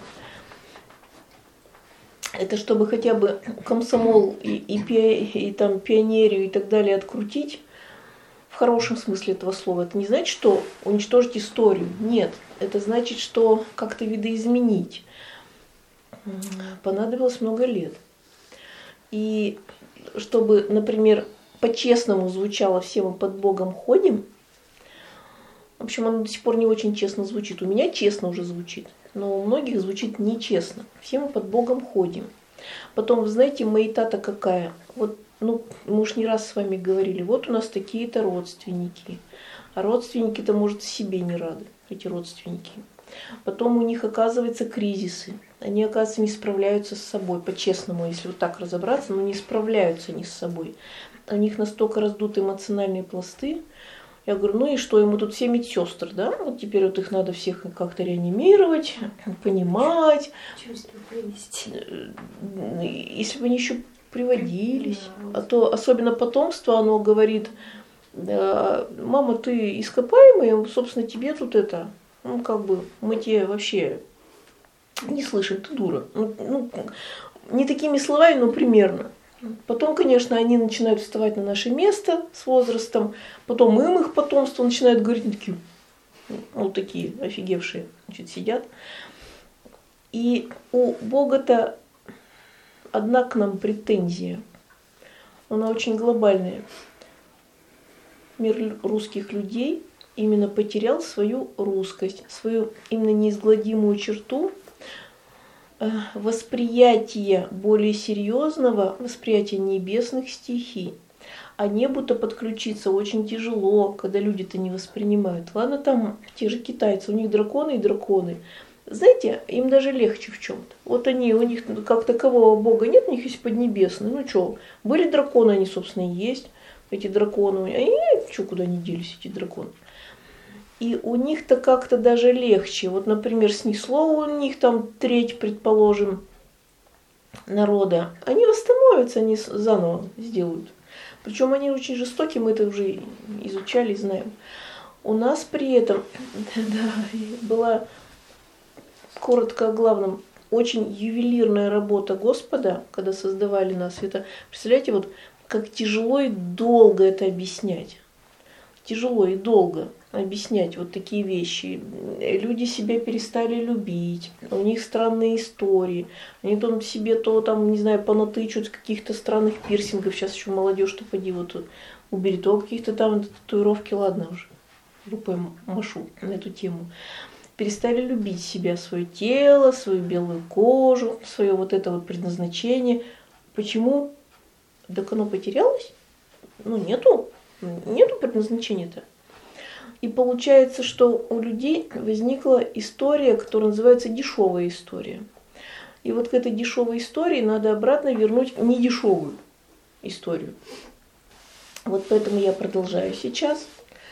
Это чтобы хотя бы комсомол и, и, и, и там пионерию и так далее открутить, в хорошем смысле этого слова. Это не значит, что уничтожить историю. Нет, это значит, что как-то видоизменить. Понадобилось много лет. И чтобы, например, по-честному звучало «все мы под Богом ходим», в общем, оно до сих пор не очень честно звучит. У меня честно уже звучит, но у многих звучит нечестно. Все мы под Богом ходим. Потом, вы знаете, маята-то какая? Вот, ну, мы уж не раз с вами говорили, вот у нас такие-то родственники. А родственники-то, может, себе не рады, эти родственники. Потом у них, оказывается, кризисы. Они, оказывается, не справляются с собой, по-честному, если вот так разобраться, но не справляются они с собой. У них настолько раздуты эмоциональные пласты. Я говорю, ну и что, ему тут все медсестры, да? Вот теперь вот их надо всех как-то реанимировать, понимать. Чувство привести. Если бы они еще приводились. А то особенно потомство, оно говорит, мама, ты ископаемый, собственно, тебе тут это, ну как бы мы тебе вообще не слышим, ты дура. Ну, ну, не такими словами, но примерно. Потом, конечно, они начинают вставать на наше место с возрастом, потом им их потомство начинает говорить, они такие, ну, такие офигевшие, значит, сидят. И у Бога-то одна к нам претензия, она очень глобальная. Мир русских людей именно потерял свою русскость, свою именно неизгладимую черту, восприятие более серьезного, восприятие небесных стихий. А небу-то подключиться очень тяжело, когда люди-то не воспринимают. Ладно, там те же китайцы, у них драконы и драконы. Знаете, им даже легче в чем-то. Вот они, у них как такового бога нет, у них есть поднебесный. Ну что, были драконы, они, собственно, и есть, эти драконы. А что, куда они делись, эти драконы? И у них-то как-то даже легче. Вот, например, снесло у них там треть, предположим, народа. Они восстановятся, они заново сделают. Причем они очень жестоки, мы это уже изучали и знаем. У нас при этом да, была, коротко о главном, очень ювелирная работа Господа, когда создавали нас. Это, представляете, вот как тяжело и долго это объяснять. Тяжело и долго объяснять вот такие вещи. Люди себя перестали любить, у них странные истории. Они там себе то там, не знаю, понатычут каких-то странных пирсингов. Сейчас еще молодежь, то поди вот убери, то каких-то там татуировки, ладно уже, рукой машу на эту тему. Перестали любить себя, свое тело, свою белую кожу, свое вот это вот предназначение. Почему? Так оно потерялось? Ну нету, нету предназначения-то. И получается, что у людей возникла история, которая называется дешевая история. И вот к этой дешевой истории надо обратно вернуть недешевую историю. Вот поэтому я продолжаю сейчас.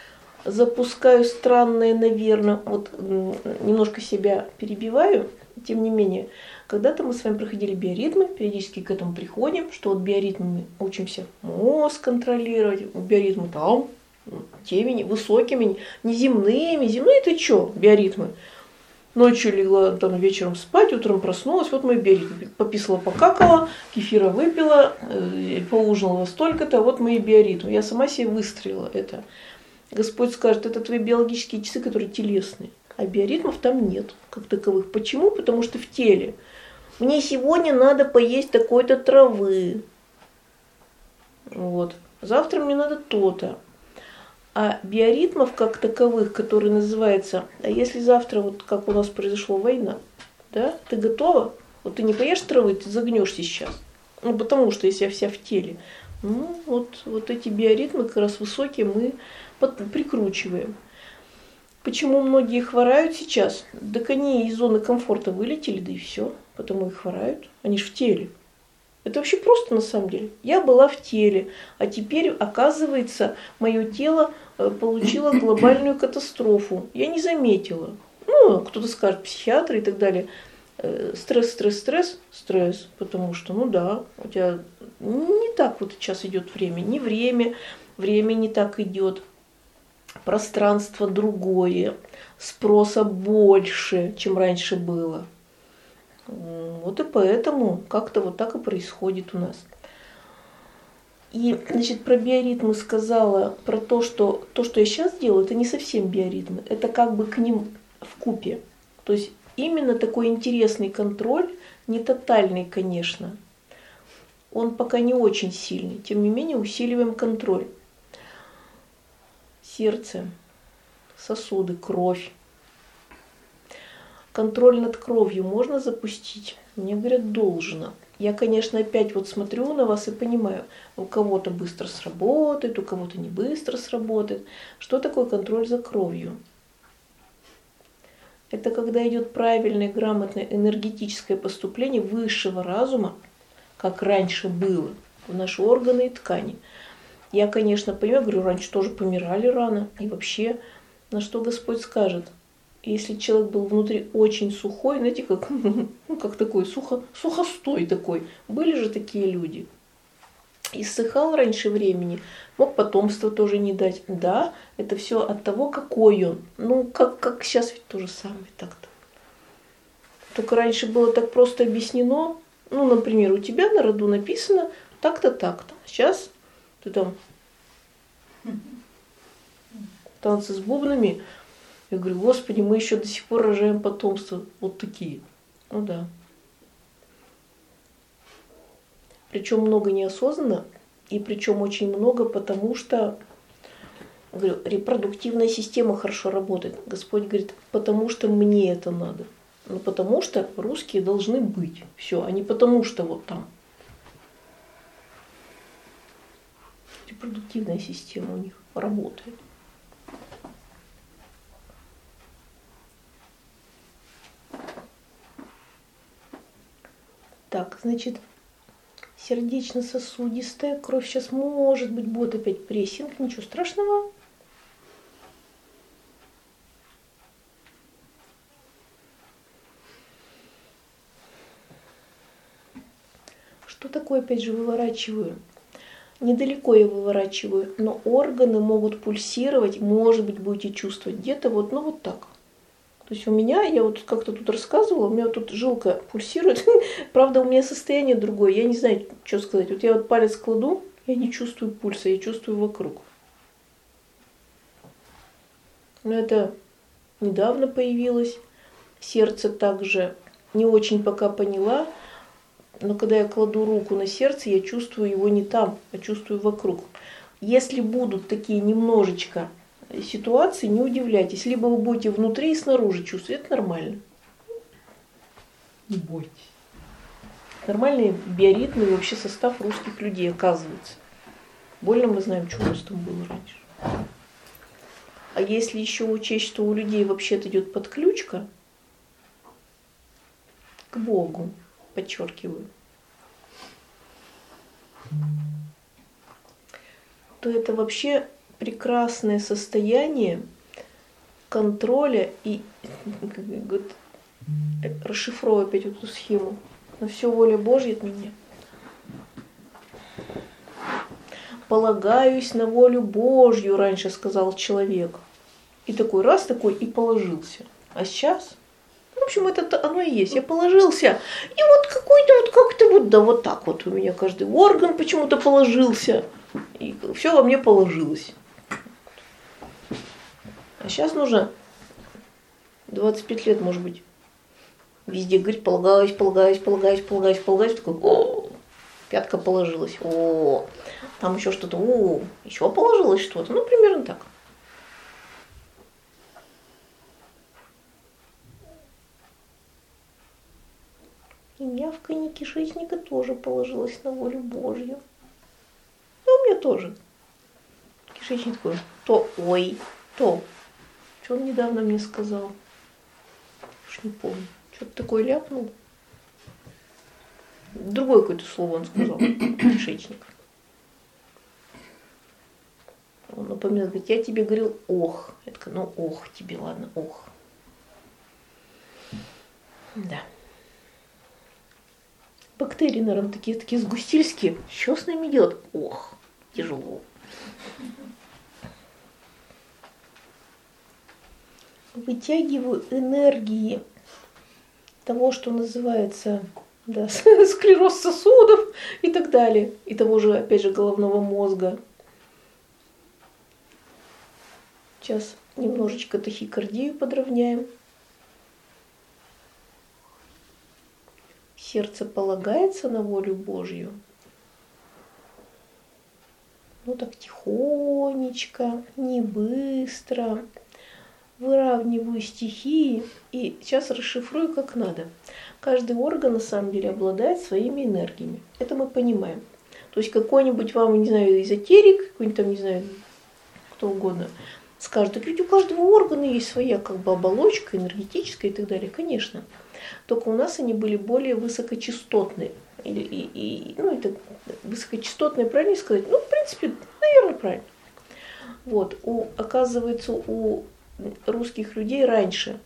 Запускаю странное, наверное, вот немножко себя перебиваю, тем не менее. Когда-то мы с вами проходили биоритмы, периодически к этому приходим, что вот биоритмы мы учимся мозг контролировать, биоритмы там, теми высокими, неземными. Земные это что, биоритмы? Ночью легла там вечером спать, утром проснулась, вот мои биоритмы. Пописала, покакала, кефира выпила, поужинала во столько-то, вот мои биоритмы. Я сама себе выстроила это. Господь скажет, это твои биологические часы, которые телесные, а биоритмов там нет как таковых. Почему? Потому что в теле. Мне сегодня надо поесть такой-то травы. Вот. Завтра мне надо то-то. А биоритмов как таковых, которые называются, а если завтра, вот как у нас произошла война, да, ты готова? Вот ты не поешь травы, ты загнешься сейчас. Ну, потому что если я вся в теле. Ну, вот, вот эти биоритмы как раз высокие мы под, прикручиваем. Почему многие хворают сейчас? Так они из зоны комфорта вылетели, да и все. Потому и хворают. Они же в теле. Это вообще просто на самом деле. Я была в теле, а теперь, оказывается, мое тело получило глобальную катастрофу. Я не заметила. Ну, кто-то скажет, психиатры и так далее. Стресс, стресс, стресс, стресс. Потому что, ну да, у тебя не так вот сейчас идет время. Не время, время не так идет. Пространство другое. Спроса больше, чем раньше было. Вот и поэтому как-то вот так и происходит у нас. И, значит, про биоритмы сказала, про то, что то, что я сейчас делаю, это не совсем биоритмы, это как бы к ним вкупе. То есть именно такой интересный контроль, не тотальный, конечно. Он пока не очень сильный, тем не менее усиливаем контроль. Сердце, сосуды, кровь. Контроль над кровью можно запустить? Мне говорят, должно. Я, конечно, опять вот смотрю на вас и понимаю, у кого-то быстро сработает, у кого-то не быстро сработает. Что такое контроль за кровью? Это когда идет правильное, грамотное энергетическое поступление высшего разума, как раньше было, в наши органы и ткани. Я, конечно, понимаю, говорю, раньше тоже помирали рано. И вообще, на что Господь скажет? Если человек был внутри очень сухой, знаете, как, ну, как такой сухо, сухостой такой. Были же такие люди. Иссыхал раньше времени, мог потомство тоже не дать. Да, это все от того, какой он. Ну, как, как сейчас ведь то же самое так-то. Только раньше было так просто объяснено. Ну, например, у тебя на роду написано так-то, так-то. Сейчас ты там танцы с бубнами. Я говорю, Господи, мы еще до сих пор рожаем потомство. Вот такие. Ну да. Причем много неосознанно, и причем очень много, потому что, говорю, репродуктивная система хорошо работает. Господь говорит, потому что мне это надо. Ну потому что русские должны быть. Все, а не потому что вот там. Репродуктивная система у них работает. Так, значит, сердечно-сосудистая кровь. Сейчас, может быть, будет опять прессинг. Ничего страшного. Что такое, опять же, выворачиваю? Недалеко я выворачиваю, но органы могут пульсировать, может быть, будете чувствовать где-то вот, ну вот так. То есть у меня, я вот как-то тут рассказывала, у меня вот тут жилка пульсирует. Правда, у меня состояние другое, я не знаю, что сказать. Вот я вот палец кладу, я не чувствую пульса, я чувствую вокруг. Но это недавно появилось. Сердце также не очень пока поняла. Но когда я кладу руку на сердце, я чувствую его не там, а чувствую вокруг. Если будут такие немножечко ситуации, не удивляйтесь. Либо вы будете внутри и снаружи чувствовать, это нормально. Не бойтесь. Нормальный биоритм и вообще состав русских людей, оказывается. Больно мы знаем, что у нас там было раньше. А если еще учесть, что у людей вообще-то идет подключка к Богу, подчеркиваю, то это вообще прекрасное состояние контроля и вот, расшифрую опять эту схему. На все воля Божья от меня. Полагаюсь на волю Божью, раньше сказал человек. И такой раз такой и положился. А сейчас, в общем, это оно и есть. Я положился. И вот какой-то вот как-то вот, да вот так вот у меня каждый орган почему-то положился. И все во мне положилось. А сейчас нужно двадцать пять лет, может быть, везде говорить, полагаюсь, полагаюсь, полагаюсь, полагаюсь, полагаюсь. Такой, о, пятка положилась, о, там еще что-то, о, еще положилось что-то. Ну, примерно так. И желудочно кишечника тоже положилась на волю Божью. Ну, у меня тоже. Кишечник такой, то ой, то. Что он недавно мне сказал? Уж не помню. Что-то такое ляпнул. Другое какое-то слово он сказал. Кишечник. Он напоминает, говорит, я тебе говорил ох. Я такая, ну ох тебе, ладно, ох. Да. Бактерии, наверное, такие, такие сгустильские. Что с ними делать? Ох, тяжело. Вытягиваю энергии того, что называется, да, склероз сосудов и так далее. И того же, опять же, головного мозга. Сейчас немножечко тахикардию подровняем. Сердце полагается на волю Божью. Ну так тихонечко, не быстро. Выравниваю стихии и сейчас расшифрую как надо. Каждый орган на самом деле обладает своими энергиями. Это мы понимаем. То есть какой-нибудь вам, не знаю, эзотерик, какой-нибудь там, не знаю, кто угодно, скажет, так ведь у каждого органа есть своя как бы оболочка энергетическая и так далее. Конечно. Только у нас они были более высокочастотные. Или, и, и, ну, это высокочастотные, правильно сказать? Ну, в принципе, наверное, правильно. Вот. У, оказывается, у русских людей раньше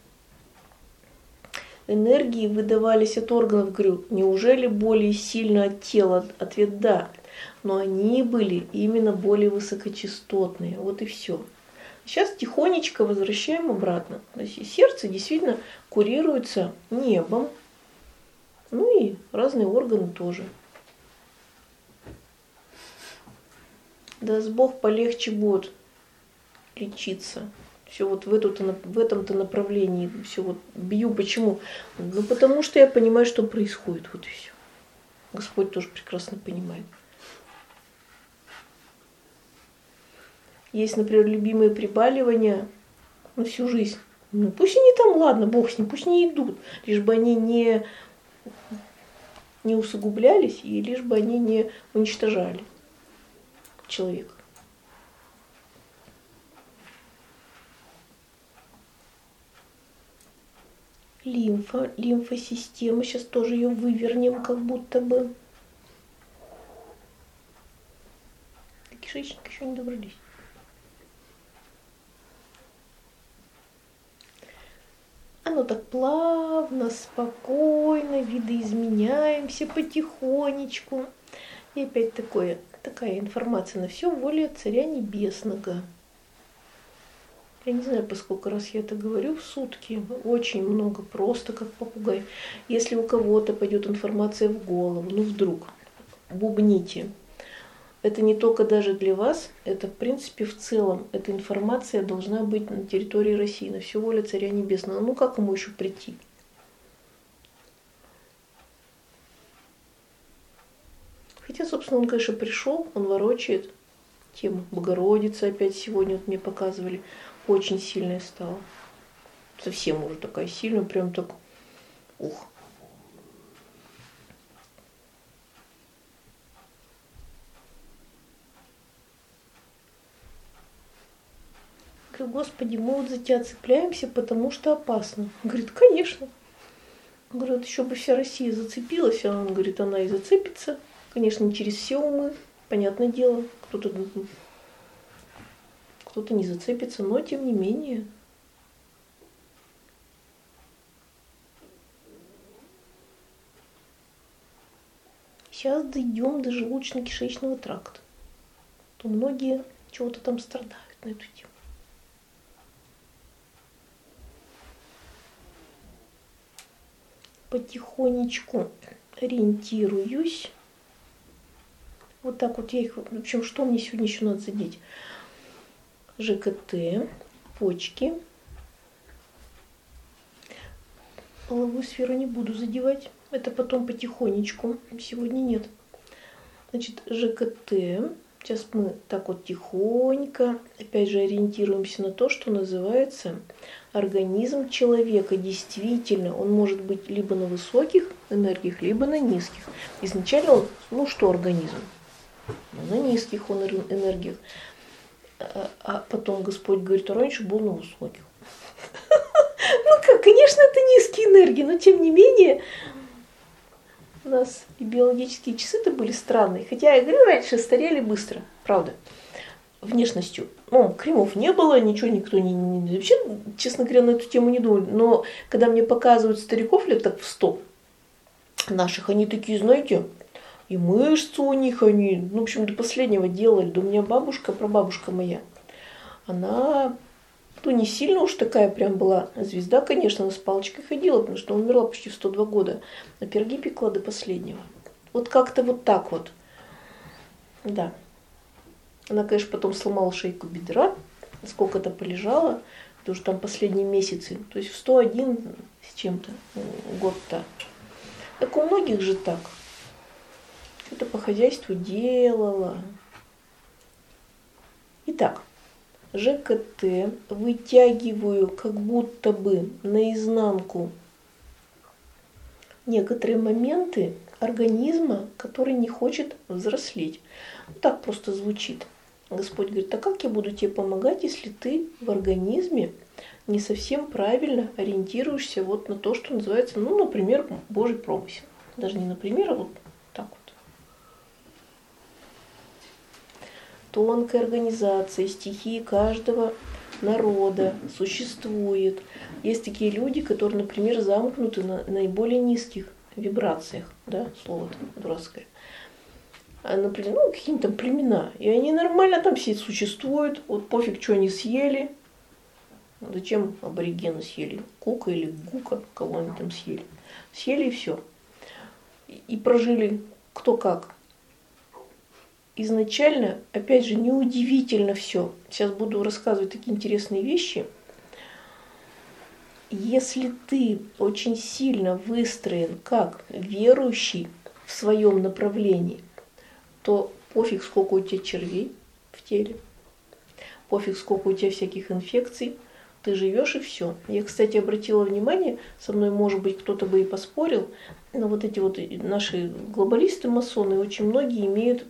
энергии выдавались от органов. Говорю, неужели более сильно от тела? Ответ да. Но они были именно более высокочастотные. Вот и все. Сейчас тихонечко возвращаем обратно. То есть сердце действительно курируется небом. Ну и разные органы тоже. Даст Бог, полегче будет лечиться. Все вот в, эту в этом-то направлении. Все вот бью. Почему? Ну потому что я понимаю, что происходит. Вот и все. Господь тоже прекрасно понимает. Есть, например, любимые прибаливания на всю жизнь. Ну пусть они там, ладно, Бог с ним, пусть не идут. Лишь бы они не, не усугублялись и лишь бы они не уничтожали человека. Лимфа, лимфосистема. Сейчас тоже ее вывернем, как будто бы. До кишечника еще не добрались. Оно так плавно, спокойно, видоизменяемся потихонечку. И опять такое, такая информация на все воля Царя Небесного. Я не знаю, по сколько раз я это говорю в сутки. Очень много, просто как попугай. Если у кого-то пойдет информация в голову, ну вдруг, бубните. Это не только даже для вас, это в принципе в целом, эта информация должна быть на территории России, на всю волю Царя Небесного. Ну как ему еще прийти? Хотя, собственно, он, конечно, пришел, он ворочает. Тема Богородицы опять сегодня вот мне показывали. Очень сильная стала. Совсем уже такая сильная, прям так, ух. Говорю, Господи, мы вот за тебя цепляемся, потому что опасно. Он говорит, конечно. Он говорит, вот еще бы вся Россия зацепилась, а он говорит, она и зацепится. Конечно, не через все умы, понятное дело, кто-то, кто-то не зацепится, но тем не менее. Сейчас дойдем до желудочно-кишечного тракта. То многие чего-то там страдают на эту тему. Потихонечку ориентируюсь. Вот так вот я их... В общем, что мне сегодня еще надо задеть? ЖКТ, почки. Половую сферу не буду задевать. Это потом потихонечку. Сегодня нет. Значит, ЖКТ, Сейчас мы так вот тихонько, опять же, ориентируемся на то, что называется организм человека. Действительно, он может быть либо на высоких энергиях, либо на низких. Изначально он, ну что организм? На низких он энергиях. А потом Господь говорит, а раньше был на высоких. Ну как, конечно, это низкие энергии, но тем не менее у нас и биологические часы-то были странные. Хотя, я говорю, раньше старели быстро, правда, внешностью. Ну, кремов не было, ничего никто не, не... Вообще, честно говоря, на эту тему не думали. Но когда мне показывают стариков лет так в сто наших, они такие, знаете, и мышцы у них, они, ну, в общем, до последнего делали. Да у меня бабушка, прабабушка моя, она, ну, не сильно уж такая прям была звезда, конечно, она с палочкой ходила, потому что она умерла почти в сто два года, а пироги пекла до последнего. Вот как-то вот так вот. Да. Она, конечно, потом сломала шейку бедра, сколько-то полежала, потому что там последние месяцы, то есть в сто один с чем-то год-то. Так у многих же так. Что-то по хозяйству делала. Итак, ЖКТ вытягиваю как будто бы наизнанку некоторые моменты организма, который не хочет взрослеть. Вот так просто звучит. Господь говорит, а как я буду тебе помогать, если ты в организме не совсем правильно ориентируешься вот на то, что называется, ну, например, Божий промысел. Даже не например, а вот так вот. Тонкая организация, стихии каждого народа существует. Есть такие люди, которые, например, замкнуты на наиболее низких вибрациях, да, слово-то дурацкое. А, например, ну, какие-то там племена. И они нормально там все существуют. Вот пофиг, что они съели. Зачем аборигены съели? Кука или гука, кого они там съели. Съели и все. И прожили кто как. Изначально, опять же, неудивительно все. Сейчас буду рассказывать такие интересные вещи. Если ты очень сильно выстроен как верующий в своем направлении, то пофиг, сколько у тебя червей в теле, пофиг, сколько у тебя всяких инфекций, ты живешь и все. Я, кстати, обратила внимание, со мной, может быть, кто-то бы и поспорил, но вот эти вот наши глобалисты, масоны, очень многие имеют,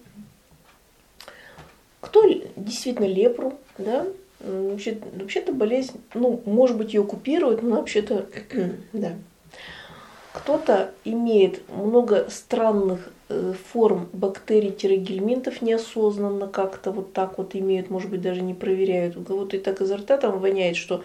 кто действительно лепру, да, вообще, вообще-то болезнь, ну, может быть, ее купируют, но вообще-то, да. Кто-то имеет много странных форм бактерий-гельминтов неосознанно как-то вот так вот имеют, может быть, даже не проверяют. У кого-то и так изо рта там воняет, что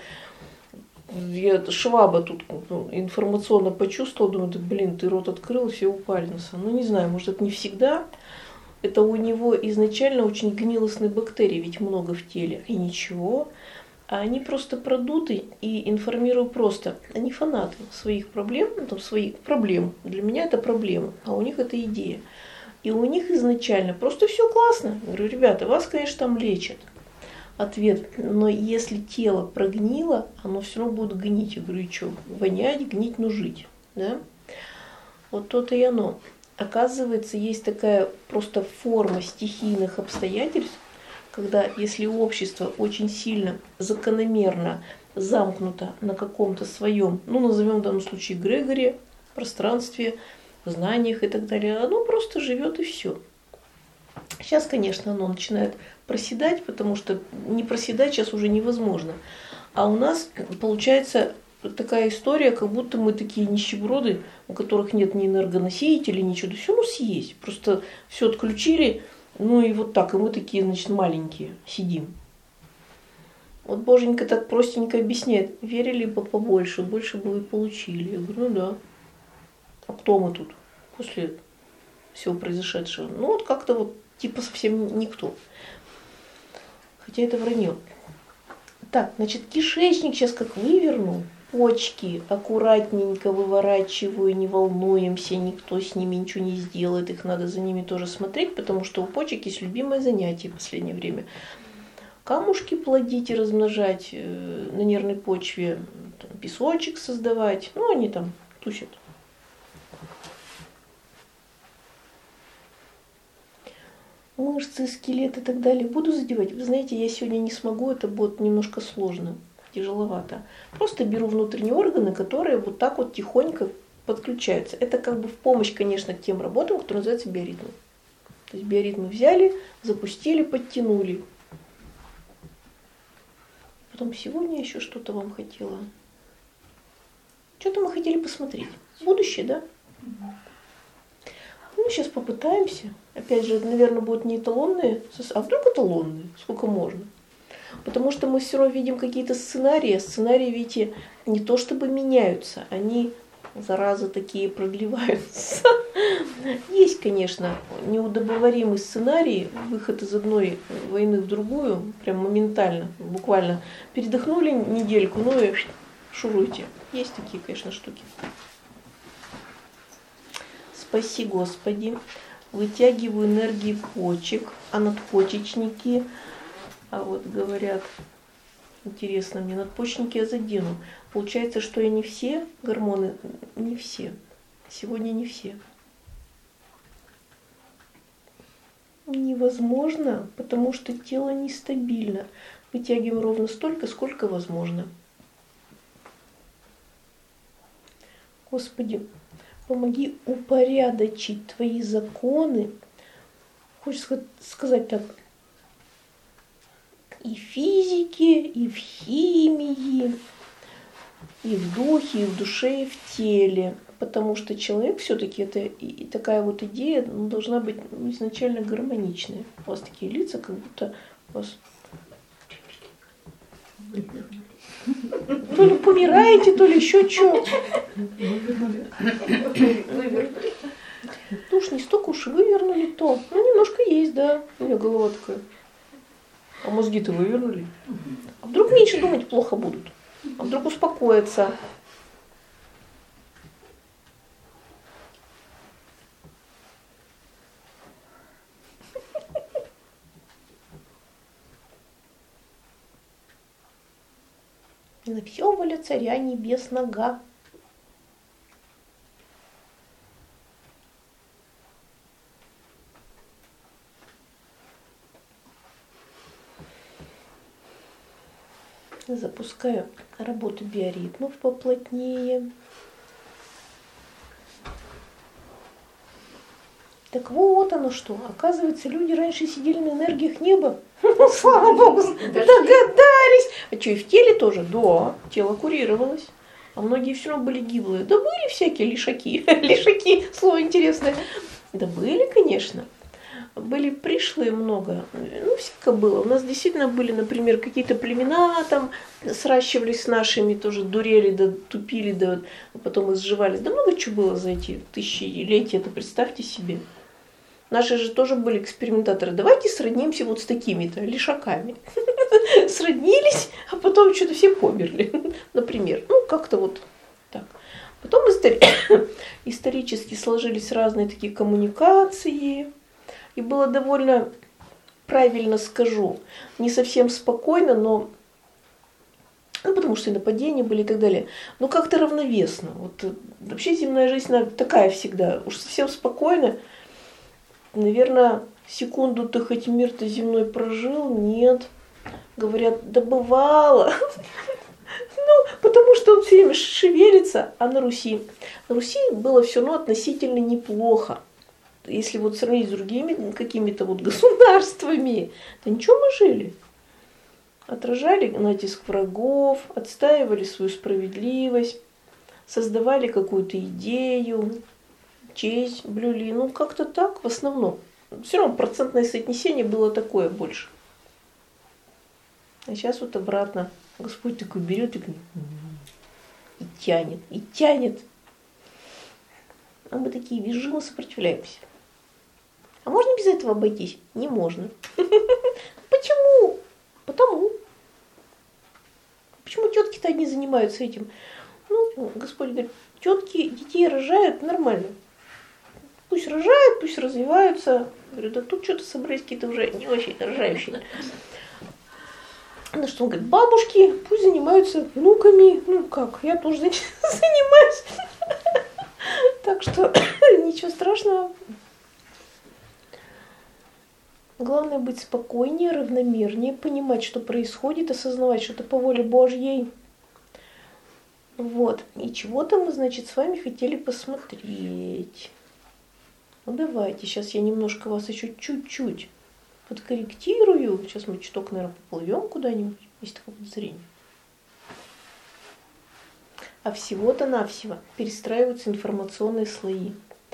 я шваба тут ну, информационно почувствовала, думаю, да, блин, ты рот открыл, и все упали на сон. Ну, не знаю, может, это не всегда. Это у него изначально очень гнилостные бактерии, ведь много в теле. И ничего. А они просто продуты и информирую просто. Они фанаты своих проблем, ну, там, своих проблем. Для меня это проблема, а у них это идея. И у них изначально просто все классно. Я говорю, ребята, вас, конечно, там лечат. Ответ, но если тело прогнило, оно все равно будет гнить. Я говорю, и что, вонять, гнить, но жить. Да? Вот то-то и оно. Оказывается, есть такая просто форма стихийных обстоятельств, когда если общество очень сильно закономерно замкнуто на каком-то своем, ну назовем в данном случае эгрегоре, пространстве, знаниях и так далее, оно просто живет и все. Сейчас, конечно, оно начинает проседать, потому что не проседать сейчас уже невозможно. А у нас получается такая история, как будто мы такие нищеброды, у которых нет ни энергоносителей, ничего, да все у нас есть. Просто все отключили. Ну и вот так, и мы такие, значит, маленькие сидим. Вот Боженька так простенько объясняет, верили бы побольше, больше бы вы получили. Я говорю, ну да. А кто мы тут после всего произошедшего? Ну вот как-то вот типа совсем никто. Хотя это вранье. Так, значит, кишечник сейчас как выверну, почки аккуратненько выворачиваю, не волнуемся, никто с ними ничего не сделает, их надо за ними тоже смотреть, потому что у почек есть любимое занятие в последнее время. Камушки плодить и размножать на нервной почве, там, песочек создавать, ну они там тусят. мышцы, скелет и так далее буду задевать. Вы знаете, я сегодня не смогу, это будет немножко сложно, тяжеловато. Просто беру внутренние органы, которые вот так вот тихонько подключаются. Это как бы в помощь, конечно, к тем работам, которые называются биоритмы. То есть биоритмы взяли, запустили, подтянули. Потом сегодня еще что-то вам хотела. Что-то мы хотели посмотреть. Будущее, да? Ну, сейчас попытаемся. Опять же, это, наверное, будут не эталонные. А вдруг эталонные? Сколько можно? Потому что мы все равно видим какие-то сценарии. А сценарии, видите, не то чтобы меняются, они, зараза, такие продлеваются. Есть, конечно, неудобоваримый сценарий, выход из одной войны в другую, прям моментально, буквально. Передохнули недельку, ну и шуруйте. Есть такие, конечно, штуки. Спаси Господи. Вытягиваю энергии почек, а надпочечники, а вот говорят, интересно мне, надпочечники я задену. Получается, что я не все гормоны, не все. Сегодня не все. Невозможно, потому что тело нестабильно. Вытягиваем ровно столько, сколько возможно. Господи, помоги упорядочить Твои законы. Хочется сказать так. И в физике, и в химии, и в духе, и в душе, и в теле. Потому что человек все-таки, это и такая вот идея, ну, должна быть изначально гармоничная. У вас такие лица, как будто у вас... То ли помираете, то ли еще что. Ну уж не столько уж вывернули то. Ну немножко есть, да. У меня голова такая. А мозги-то вывернули. А вдруг меньше думать плохо будут? А вдруг успокоятся? На все воля царя небес нога. Запускаю работу биоритмов поплотнее. Так вот оно что. Оказывается, люди раньше сидели на энергиях неба. Слава Богу, догадались. А что, и в теле тоже? Да, тело курировалось. А многие все равно были гиблые. Да были всякие лишаки. Лишаки, слово интересное. Да были, конечно. Были пришлые много. Ну, всяко было. У нас действительно были, например, какие-то племена там сращивались с нашими, тоже дурели, да тупили, да потом изживались. Да много чего было за эти тысячелетия, это представьте себе. Наши же тоже были экспериментаторы. Давайте сроднимся вот с такими-то лишаками. Сроднились, а потом что-то все померли. Например. Ну, как-то вот так. Потом исторически сложились разные такие коммуникации. И было довольно, правильно скажу, не совсем спокойно, но, ну, потому что и нападения были и так далее, но как-то равновесно. Вот, вообще земная жизнь она такая всегда, уж совсем спокойно. Наверное, секунду ты хоть мир-то земной прожил? Нет. Говорят, да бывало. Ну, потому что он все время шевелится, а на Руси. На Руси было все равно относительно неплохо. Если вот сравнить с другими какими-то вот государствами, то ничего мы жили. Отражали натиск врагов, отстаивали свою справедливость, создавали какую-то идею, честь блюли. Ну, как-то так в основном. Все равно процентное соотнесение было такое больше. А сейчас вот обратно. Господь такой берет и, и тянет, и тянет. А мы такие визжим и сопротивляемся. А можно без этого обойтись? Не можно. Почему? Потому. Почему тетки-то одни занимаются этим? Ну, Господь говорит, тетки детей рожают нормально. Пусть рожают, пусть развиваются. Говорю, да тут что-то собрались какие-то уже не очень рожающие. На что он говорит, бабушки пусть занимаются внуками. Ну как, я тоже занимаюсь. Так что ничего страшного. Главное быть спокойнее, равномернее, понимать, что происходит, осознавать, что это по воле Божьей. Вот. И чего-то мы, значит, с вами хотели посмотреть. Ну давайте, сейчас я немножко вас еще чуть-чуть подкорректирую. Сейчас мы чуток, наверное, поплывем куда-нибудь. Есть такое подозрение. А всего-то навсего перестраиваются информационные слои.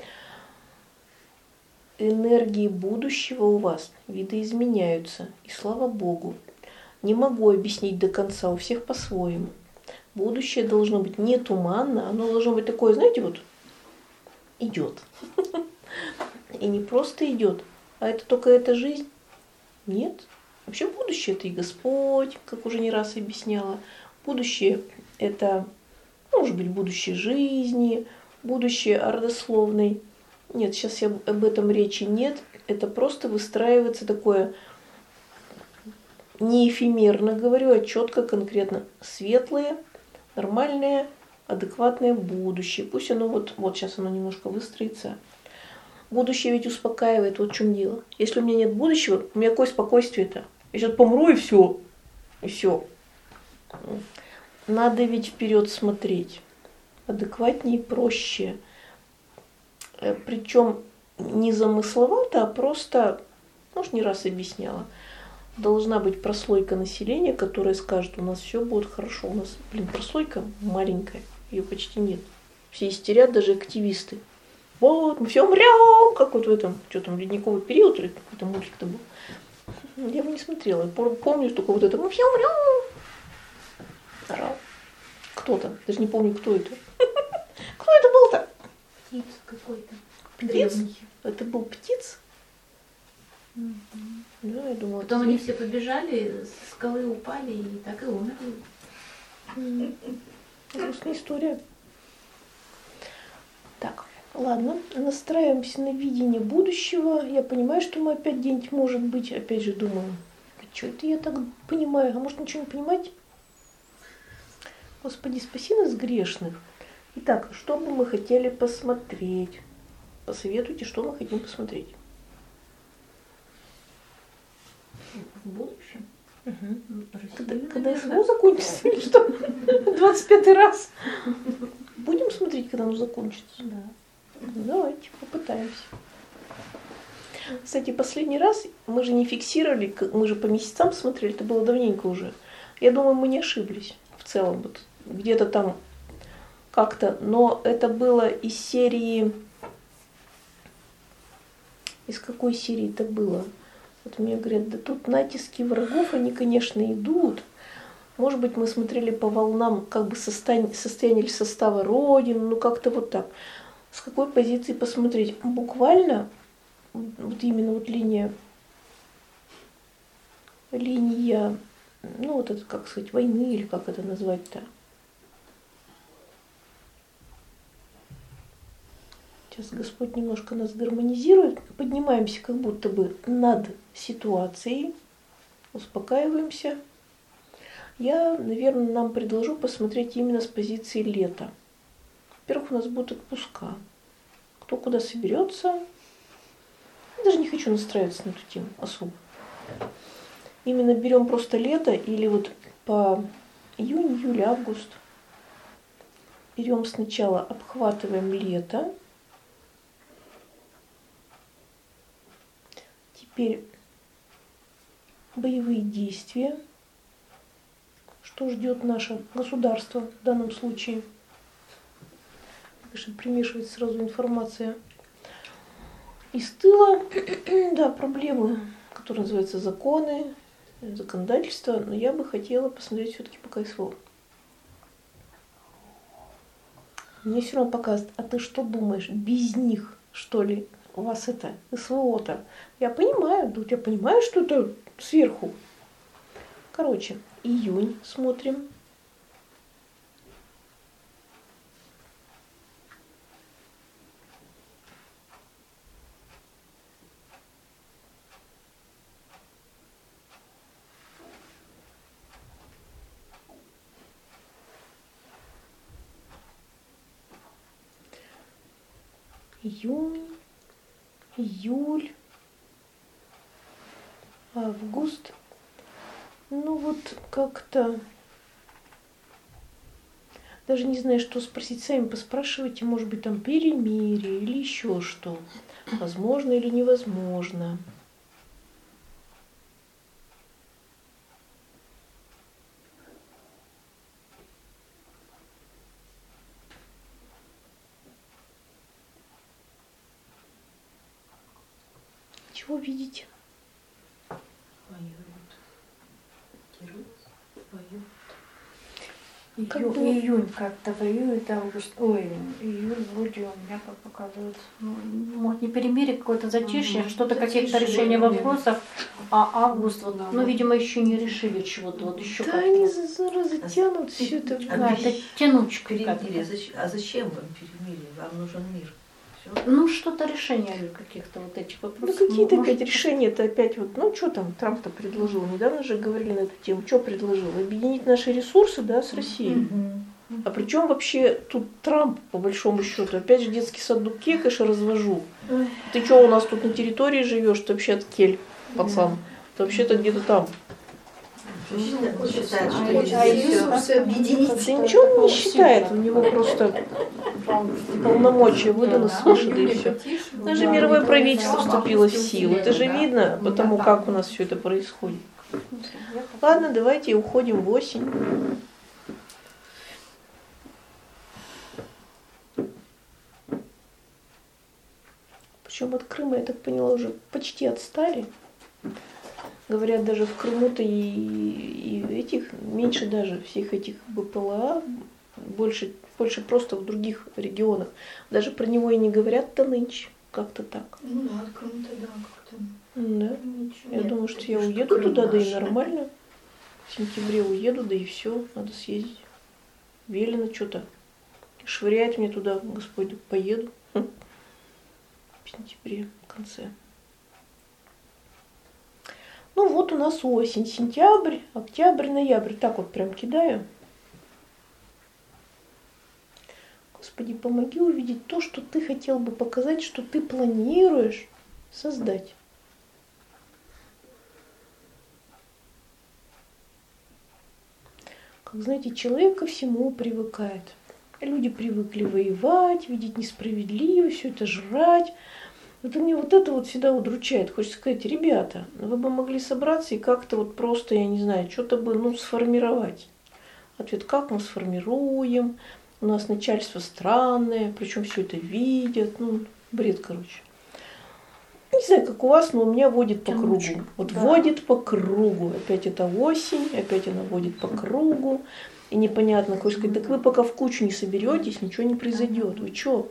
Энергии будущего у вас видоизменяются. И слава Богу. Не могу объяснить до конца, у всех по-своему. Будущее должно быть не туманно, оно должно быть такое, знаете, вот идет. И не просто идет, а это только эта жизнь. Нет. Вообще будущее это и Господь, как уже не раз объясняла. Будущее это, может быть, будущее жизни, будущее родословной. Нет, сейчас я об этом речи нет. Это просто выстраивается такое не эфемерно говорю, а четко, конкретно светлое, нормальное, адекватное будущее. Пусть оно вот, вот сейчас оно немножко выстроится. Будущее ведь успокаивает, вот в чем дело. Если у меня нет будущего, у меня какое спокойствие-то? Я сейчас помру и все. И все. Надо ведь вперед смотреть. Адекватнее и проще. Причем не замысловато, а просто, может, не раз объясняла. Должна быть прослойка населения, которая скажет, у нас все будет хорошо. У нас, блин, прослойка маленькая, ее почти нет. Все истерят, даже активисты. Вот, мы все умрем, как вот в этом, что там, ледниковый период, или какой-то мультик-то был. Я его не смотрела. Я помню только вот это, мы все умрем. Орал. Кто-то, даже не помню, кто это. Кто это был-то? Птиц какой-то. Птиц? Это был птиц? Угу. Да, я думала. Потом они все побежали, с скалы упали и так и умерли. Грустная история. Так, ладно, настраиваемся на видение будущего. Я понимаю, что мы опять где-нибудь, может быть, опять же думаю, а что это я так понимаю? А может ничего не понимать? Господи, спаси нас грешных. Итак, что бы мы хотели посмотреть? Посоветуйте, что мы хотим посмотреть. В будущем? Угу. Когда, Россия, когда СВО закончится или что? двадцать пятый раз. Будем смотреть, когда оно закончится? Да. Давайте попытаемся. Кстати, последний раз мы же не фиксировали, мы же по месяцам смотрели, это было давненько уже. Я думаю, мы не ошиблись в целом. Вот, где-то там как-то, но это было из серии... Из какой серии это было? Вот мне говорят, да тут натиски врагов, они, конечно, идут. Может быть, мы смотрели по волнам как бы состояние, состояние или состава Родины, ну как-то вот так. С какой позиции посмотреть? Буквально, вот именно вот линия, линия, ну вот это, как сказать, войны, или как это назвать-то? Сейчас Господь немножко нас гармонизирует. Поднимаемся как будто бы над ситуацией, успокаиваемся. Я, наверное, нам предложу посмотреть именно с позиции лета. Во-первых, у нас будут отпуска. Кто куда соберется. Я даже не хочу настраиваться на эту тему особо. Именно берем просто лето или вот по июнь, июль, август. Берем сначала, обхватываем лето. Теперь боевые действия. Что ждет наше государство в данном случае? Конечно, примешивается сразу информация из тыла. Да, проблемы, которые называются законы, законодательство. Но я бы хотела посмотреть все-таки пока СВО. Мне все равно показывает, а ты что думаешь, без них, что ли, у вас это СВО-то? Я понимаю, да я понимаю, что это сверху. Короче, июнь смотрим. Июнь, июль. август. Ну вот как-то... Даже не знаю, что спросить. Сами поспрашивайте, может быть, там перемирие или еще что. Возможно или невозможно. Чего видите? Воюют. Дерут, воюют. Как Ию- бы- Июнь как-то воюет, август, ой, июль вроде у меня как показывается. Ну, может, не перемирие, какое-то затишье, Ага. что-то какие-то Затишье, решения да. вопросов, а август, вот, Да. ну, видимо, еще не решили чего-то, вот еще Да как-то. они заразы тянут все это. А Да, это тянучка Перемирие. какая-то. Зачем- А зачем вам перемирие? Вам нужен мир. Все. Ну, что-то решение каких-то вот этих Ну вопросов. какие-то Может, опять решения, это опять вот, ну что там Трамп-то предложил? Недавно же говорили на эту тему. Что предложил? Объединить наши ресурсы, да, с Россией. А причем вообще тут Трамп, по большому счету, опять же детский сад Дукекыш развожу. Ой. Ты что у нас тут на территории живешь? Ты вообще от кель, пацан. Ты вообще-то где-то там. Ну, Считает, что а если а всё- ресурсы объединить. Да ничего он не считает, у него просто полномочия выданы свыше, да и все. Даже мировое правительство вступило в силу. Это же видно, потому как у нас все это происходит. Ладно, давайте уходим в осень. Причем от Крыма, я так поняла, уже почти отстали. Говорят, даже в Крыму-то и, и этих, меньше даже всех этих БПЛА, больше, больше просто в других регионах. Даже про него и не говорят-то нынче, как-то так. Ну да, кому-то да, как-то. Да. Ничего. Я Нет, думаю, что я что уеду Крым туда, да и наш. нормально. В сентябре уеду, да и все, надо съездить. Велено что-то. Швыряет мне туда, Господь, поеду. Хм. В сентябре, в конце. Ну вот у нас осень, сентябрь, октябрь, ноябрь. Так вот прям кидаю. Господи, помоги увидеть то, что ты хотел бы показать, что ты планируешь создать. Как знаете, человек ко всему привыкает. Люди привыкли воевать, видеть несправедливость, все это жрать. Это мне вот это вот всегда удручает. Хочется сказать, ребята, вы бы могли собраться и как-то вот просто, я не знаю, что-то бы, ну, сформировать. Ответ, как мы сформируем? У нас начальство странное, причем все это видят. Ну, бред, короче. Не знаю, как у вас, но у меня водит по кругу. Тянучка, Вот да. водит по кругу. Опять это осень, опять она водит по кругу. И непонятно, хочешь сказать, так вы пока в кучу не соберетесь, ничего не произойдет. Вы что?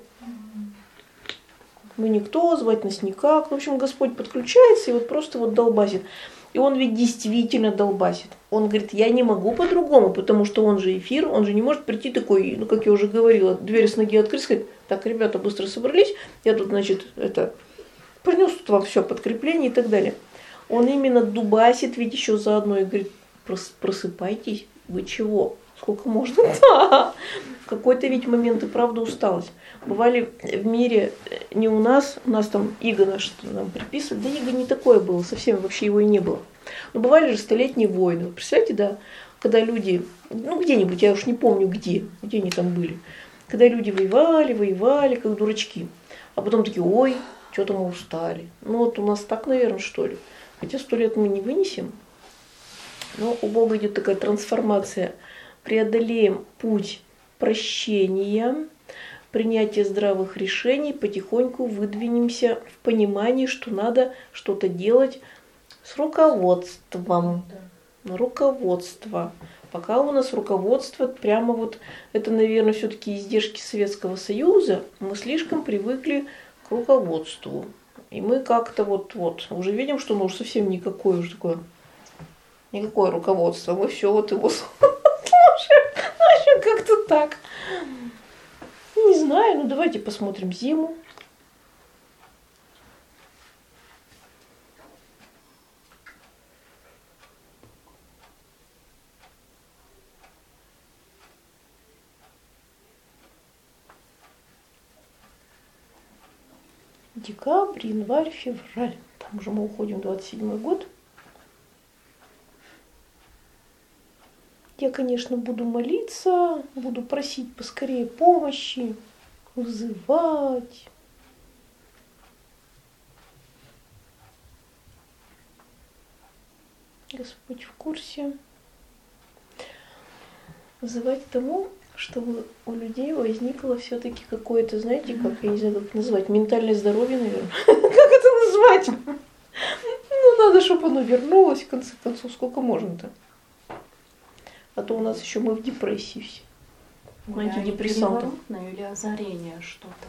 Мы никто, звать нас никак. В общем, Господь подключается и вот просто вот долбасит. И он ведь действительно долбасит. Он говорит, я не могу по-другому, потому что он же эфир, он же не может прийти такой, ну, как я уже говорила, дверь с ноги открыть, сказать, так, ребята, быстро собрались, я тут, значит, это, принес тут вам все подкрепление и так далее. Он именно дубасит ведь еще заодно и говорит, «Прос- просыпайтесь, вы чего? Сколько можно? Да. В какой-то ведь момент и правда усталость. Бывали в мире, не у нас, у нас там Иго наш нам приписывали, да Иго не такое было, совсем вообще его и не было. Но бывали же столетние войны. Вот представляете, да, когда люди, ну где-нибудь, я уж не помню где, где они там были, когда люди воевали, воевали, как дурачки, а потом такие, ой, что-то мы устали. Ну вот у нас так, наверное, что ли. Хотя сто лет мы не вынесем, но у Бога идет такая трансформация. Преодолеем путь прощения, принятия здравых решений, потихоньку выдвинемся в понимании, что надо что-то делать с руководством. Руководство. Пока у нас руководство прямо вот, это, наверное, все-таки издержки Советского Союза, мы слишком привыкли к руководству. И мы как-то вот, вот уже видим, что ну уж совсем никакое уже такое, никакое руководство. Мы все вот его слушаем. В общем, как-то так. Не знаю, ну давайте посмотрим зиму. Декабрь, январь, февраль. Там уже мы уходим в двадцать седьмой год. Я, конечно, буду молиться, буду просить поскорее помощи, вызывать. Господь в курсе. Вызывать к тому, чтобы у людей возникло все-таки какое-то, знаете, как, я не знаю, как это назвать, ментальное здоровье, наверное. Как это назвать? Ну, надо, чтобы оно вернулось, в конце концов, сколько можно-то. А то у нас еще мы в депрессии все. Ой, а Антидепрессантов. переворотное или озарение что-то?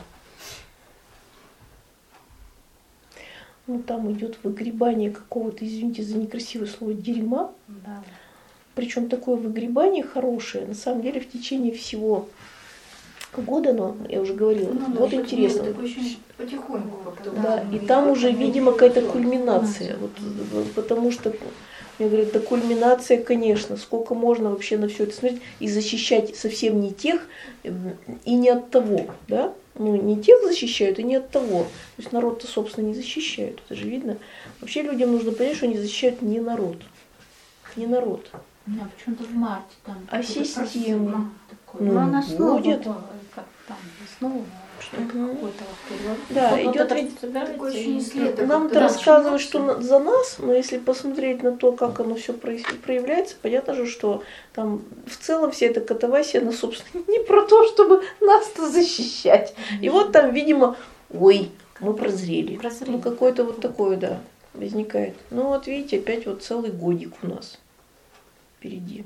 Ну, там идет выгребание какого-то, извините за некрасивое слово, дерьма. Да. Причем такое выгребание хорошее, на самом деле, в течение всего года, но я уже говорила, Ну, вот да, интересно. такое ощущение, потихоньку как-то. Да, вот, и там уже, оно видимо, идёт, какая-то идёт. кульминация. Вот, вот, потому что, мне говорят, да кульминация, конечно, сколько можно вообще на все это смотреть и защищать совсем не тех и не от того, да? Ну, не тех защищают и не от того. То есть народ-то, собственно, не защищают, это же видно. Вообще людям нужно понять, что они защищают не народ. Не народ. Да, почему-то в марте там. А какой-то систему? просмотр такой. Ну, Ну, она снова, будет. вот, как там, снова что-то Мгм. какой-то перевод. Да, Вот идет это ведь собирается такое и- ощущение след. Нам-то Да, рассказывают, что начнётся. на- за нас, но если посмотреть на то, как оно все проявляется, понятно же, что там в целом вся эта катавасия, она, собственно, не про то, чтобы нас-то защищать. И вот там, видимо, ой, мы прозрели. Прозрели. Ну, какое-то вот такое, да, возникает. Ну, вот видите, опять вот целый годик у нас впереди.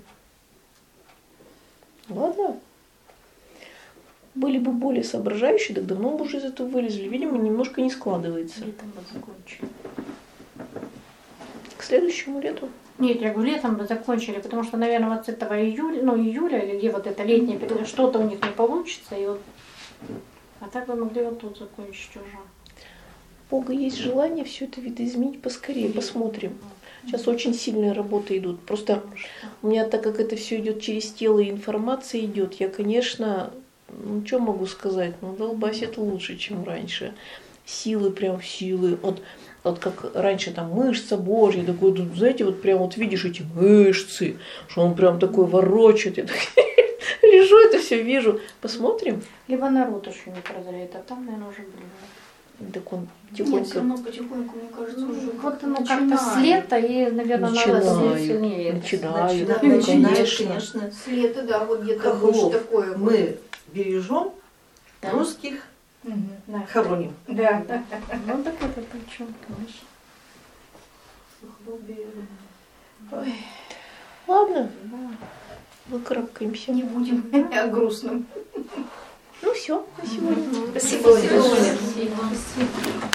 Ладно. Были бы более соображающие, так давно бы уже из этого вылезли. Видимо, немножко не складывается. Летом бы закончили. К следующему лету. Нет, я говорю, летом бы закончили, потому что, наверное, вот с этого июля, ну, июля, или где вот это летнее период, что-то у них не получится, и вот... А так бы могли вот тут закончить уже. У Бога есть желание все это видоизменить поскорее, посмотрим. Сейчас очень сильные работы идут. Просто у меня, так как это все идет через тело и информация идет, я, конечно, ну что могу сказать, ну долбась это лучше, чем раньше. Силы прям силы. Вот, вот как раньше там мышца Божья, такой, тут, знаете, вот прям вот видишь эти мышцы, что он прям такой ворочает. Я так лежу, это все вижу. Посмотрим. Либо народ еще не прозреет, а там, наверное, уже блин. Так он Нет, тихонько. все равно потихоньку, мне кажется, уже Вот как-то оно как-то начинает. с лета, и, наверное, надо Начинают, сильнее. это начинают. начинать. Ну, Начинает, конечно. конечно. С лета, да, вот где-то Хохлов больше такое. мы бережем, Да. русских Мгм. Да. хороним. Да. Ну так это причем, конечно. Ой, Ладно, Да. выкарабкаемся. не будем о грустном. Ну все, на сегодня. Спасибо, Спасибо. Оля. Спасибо.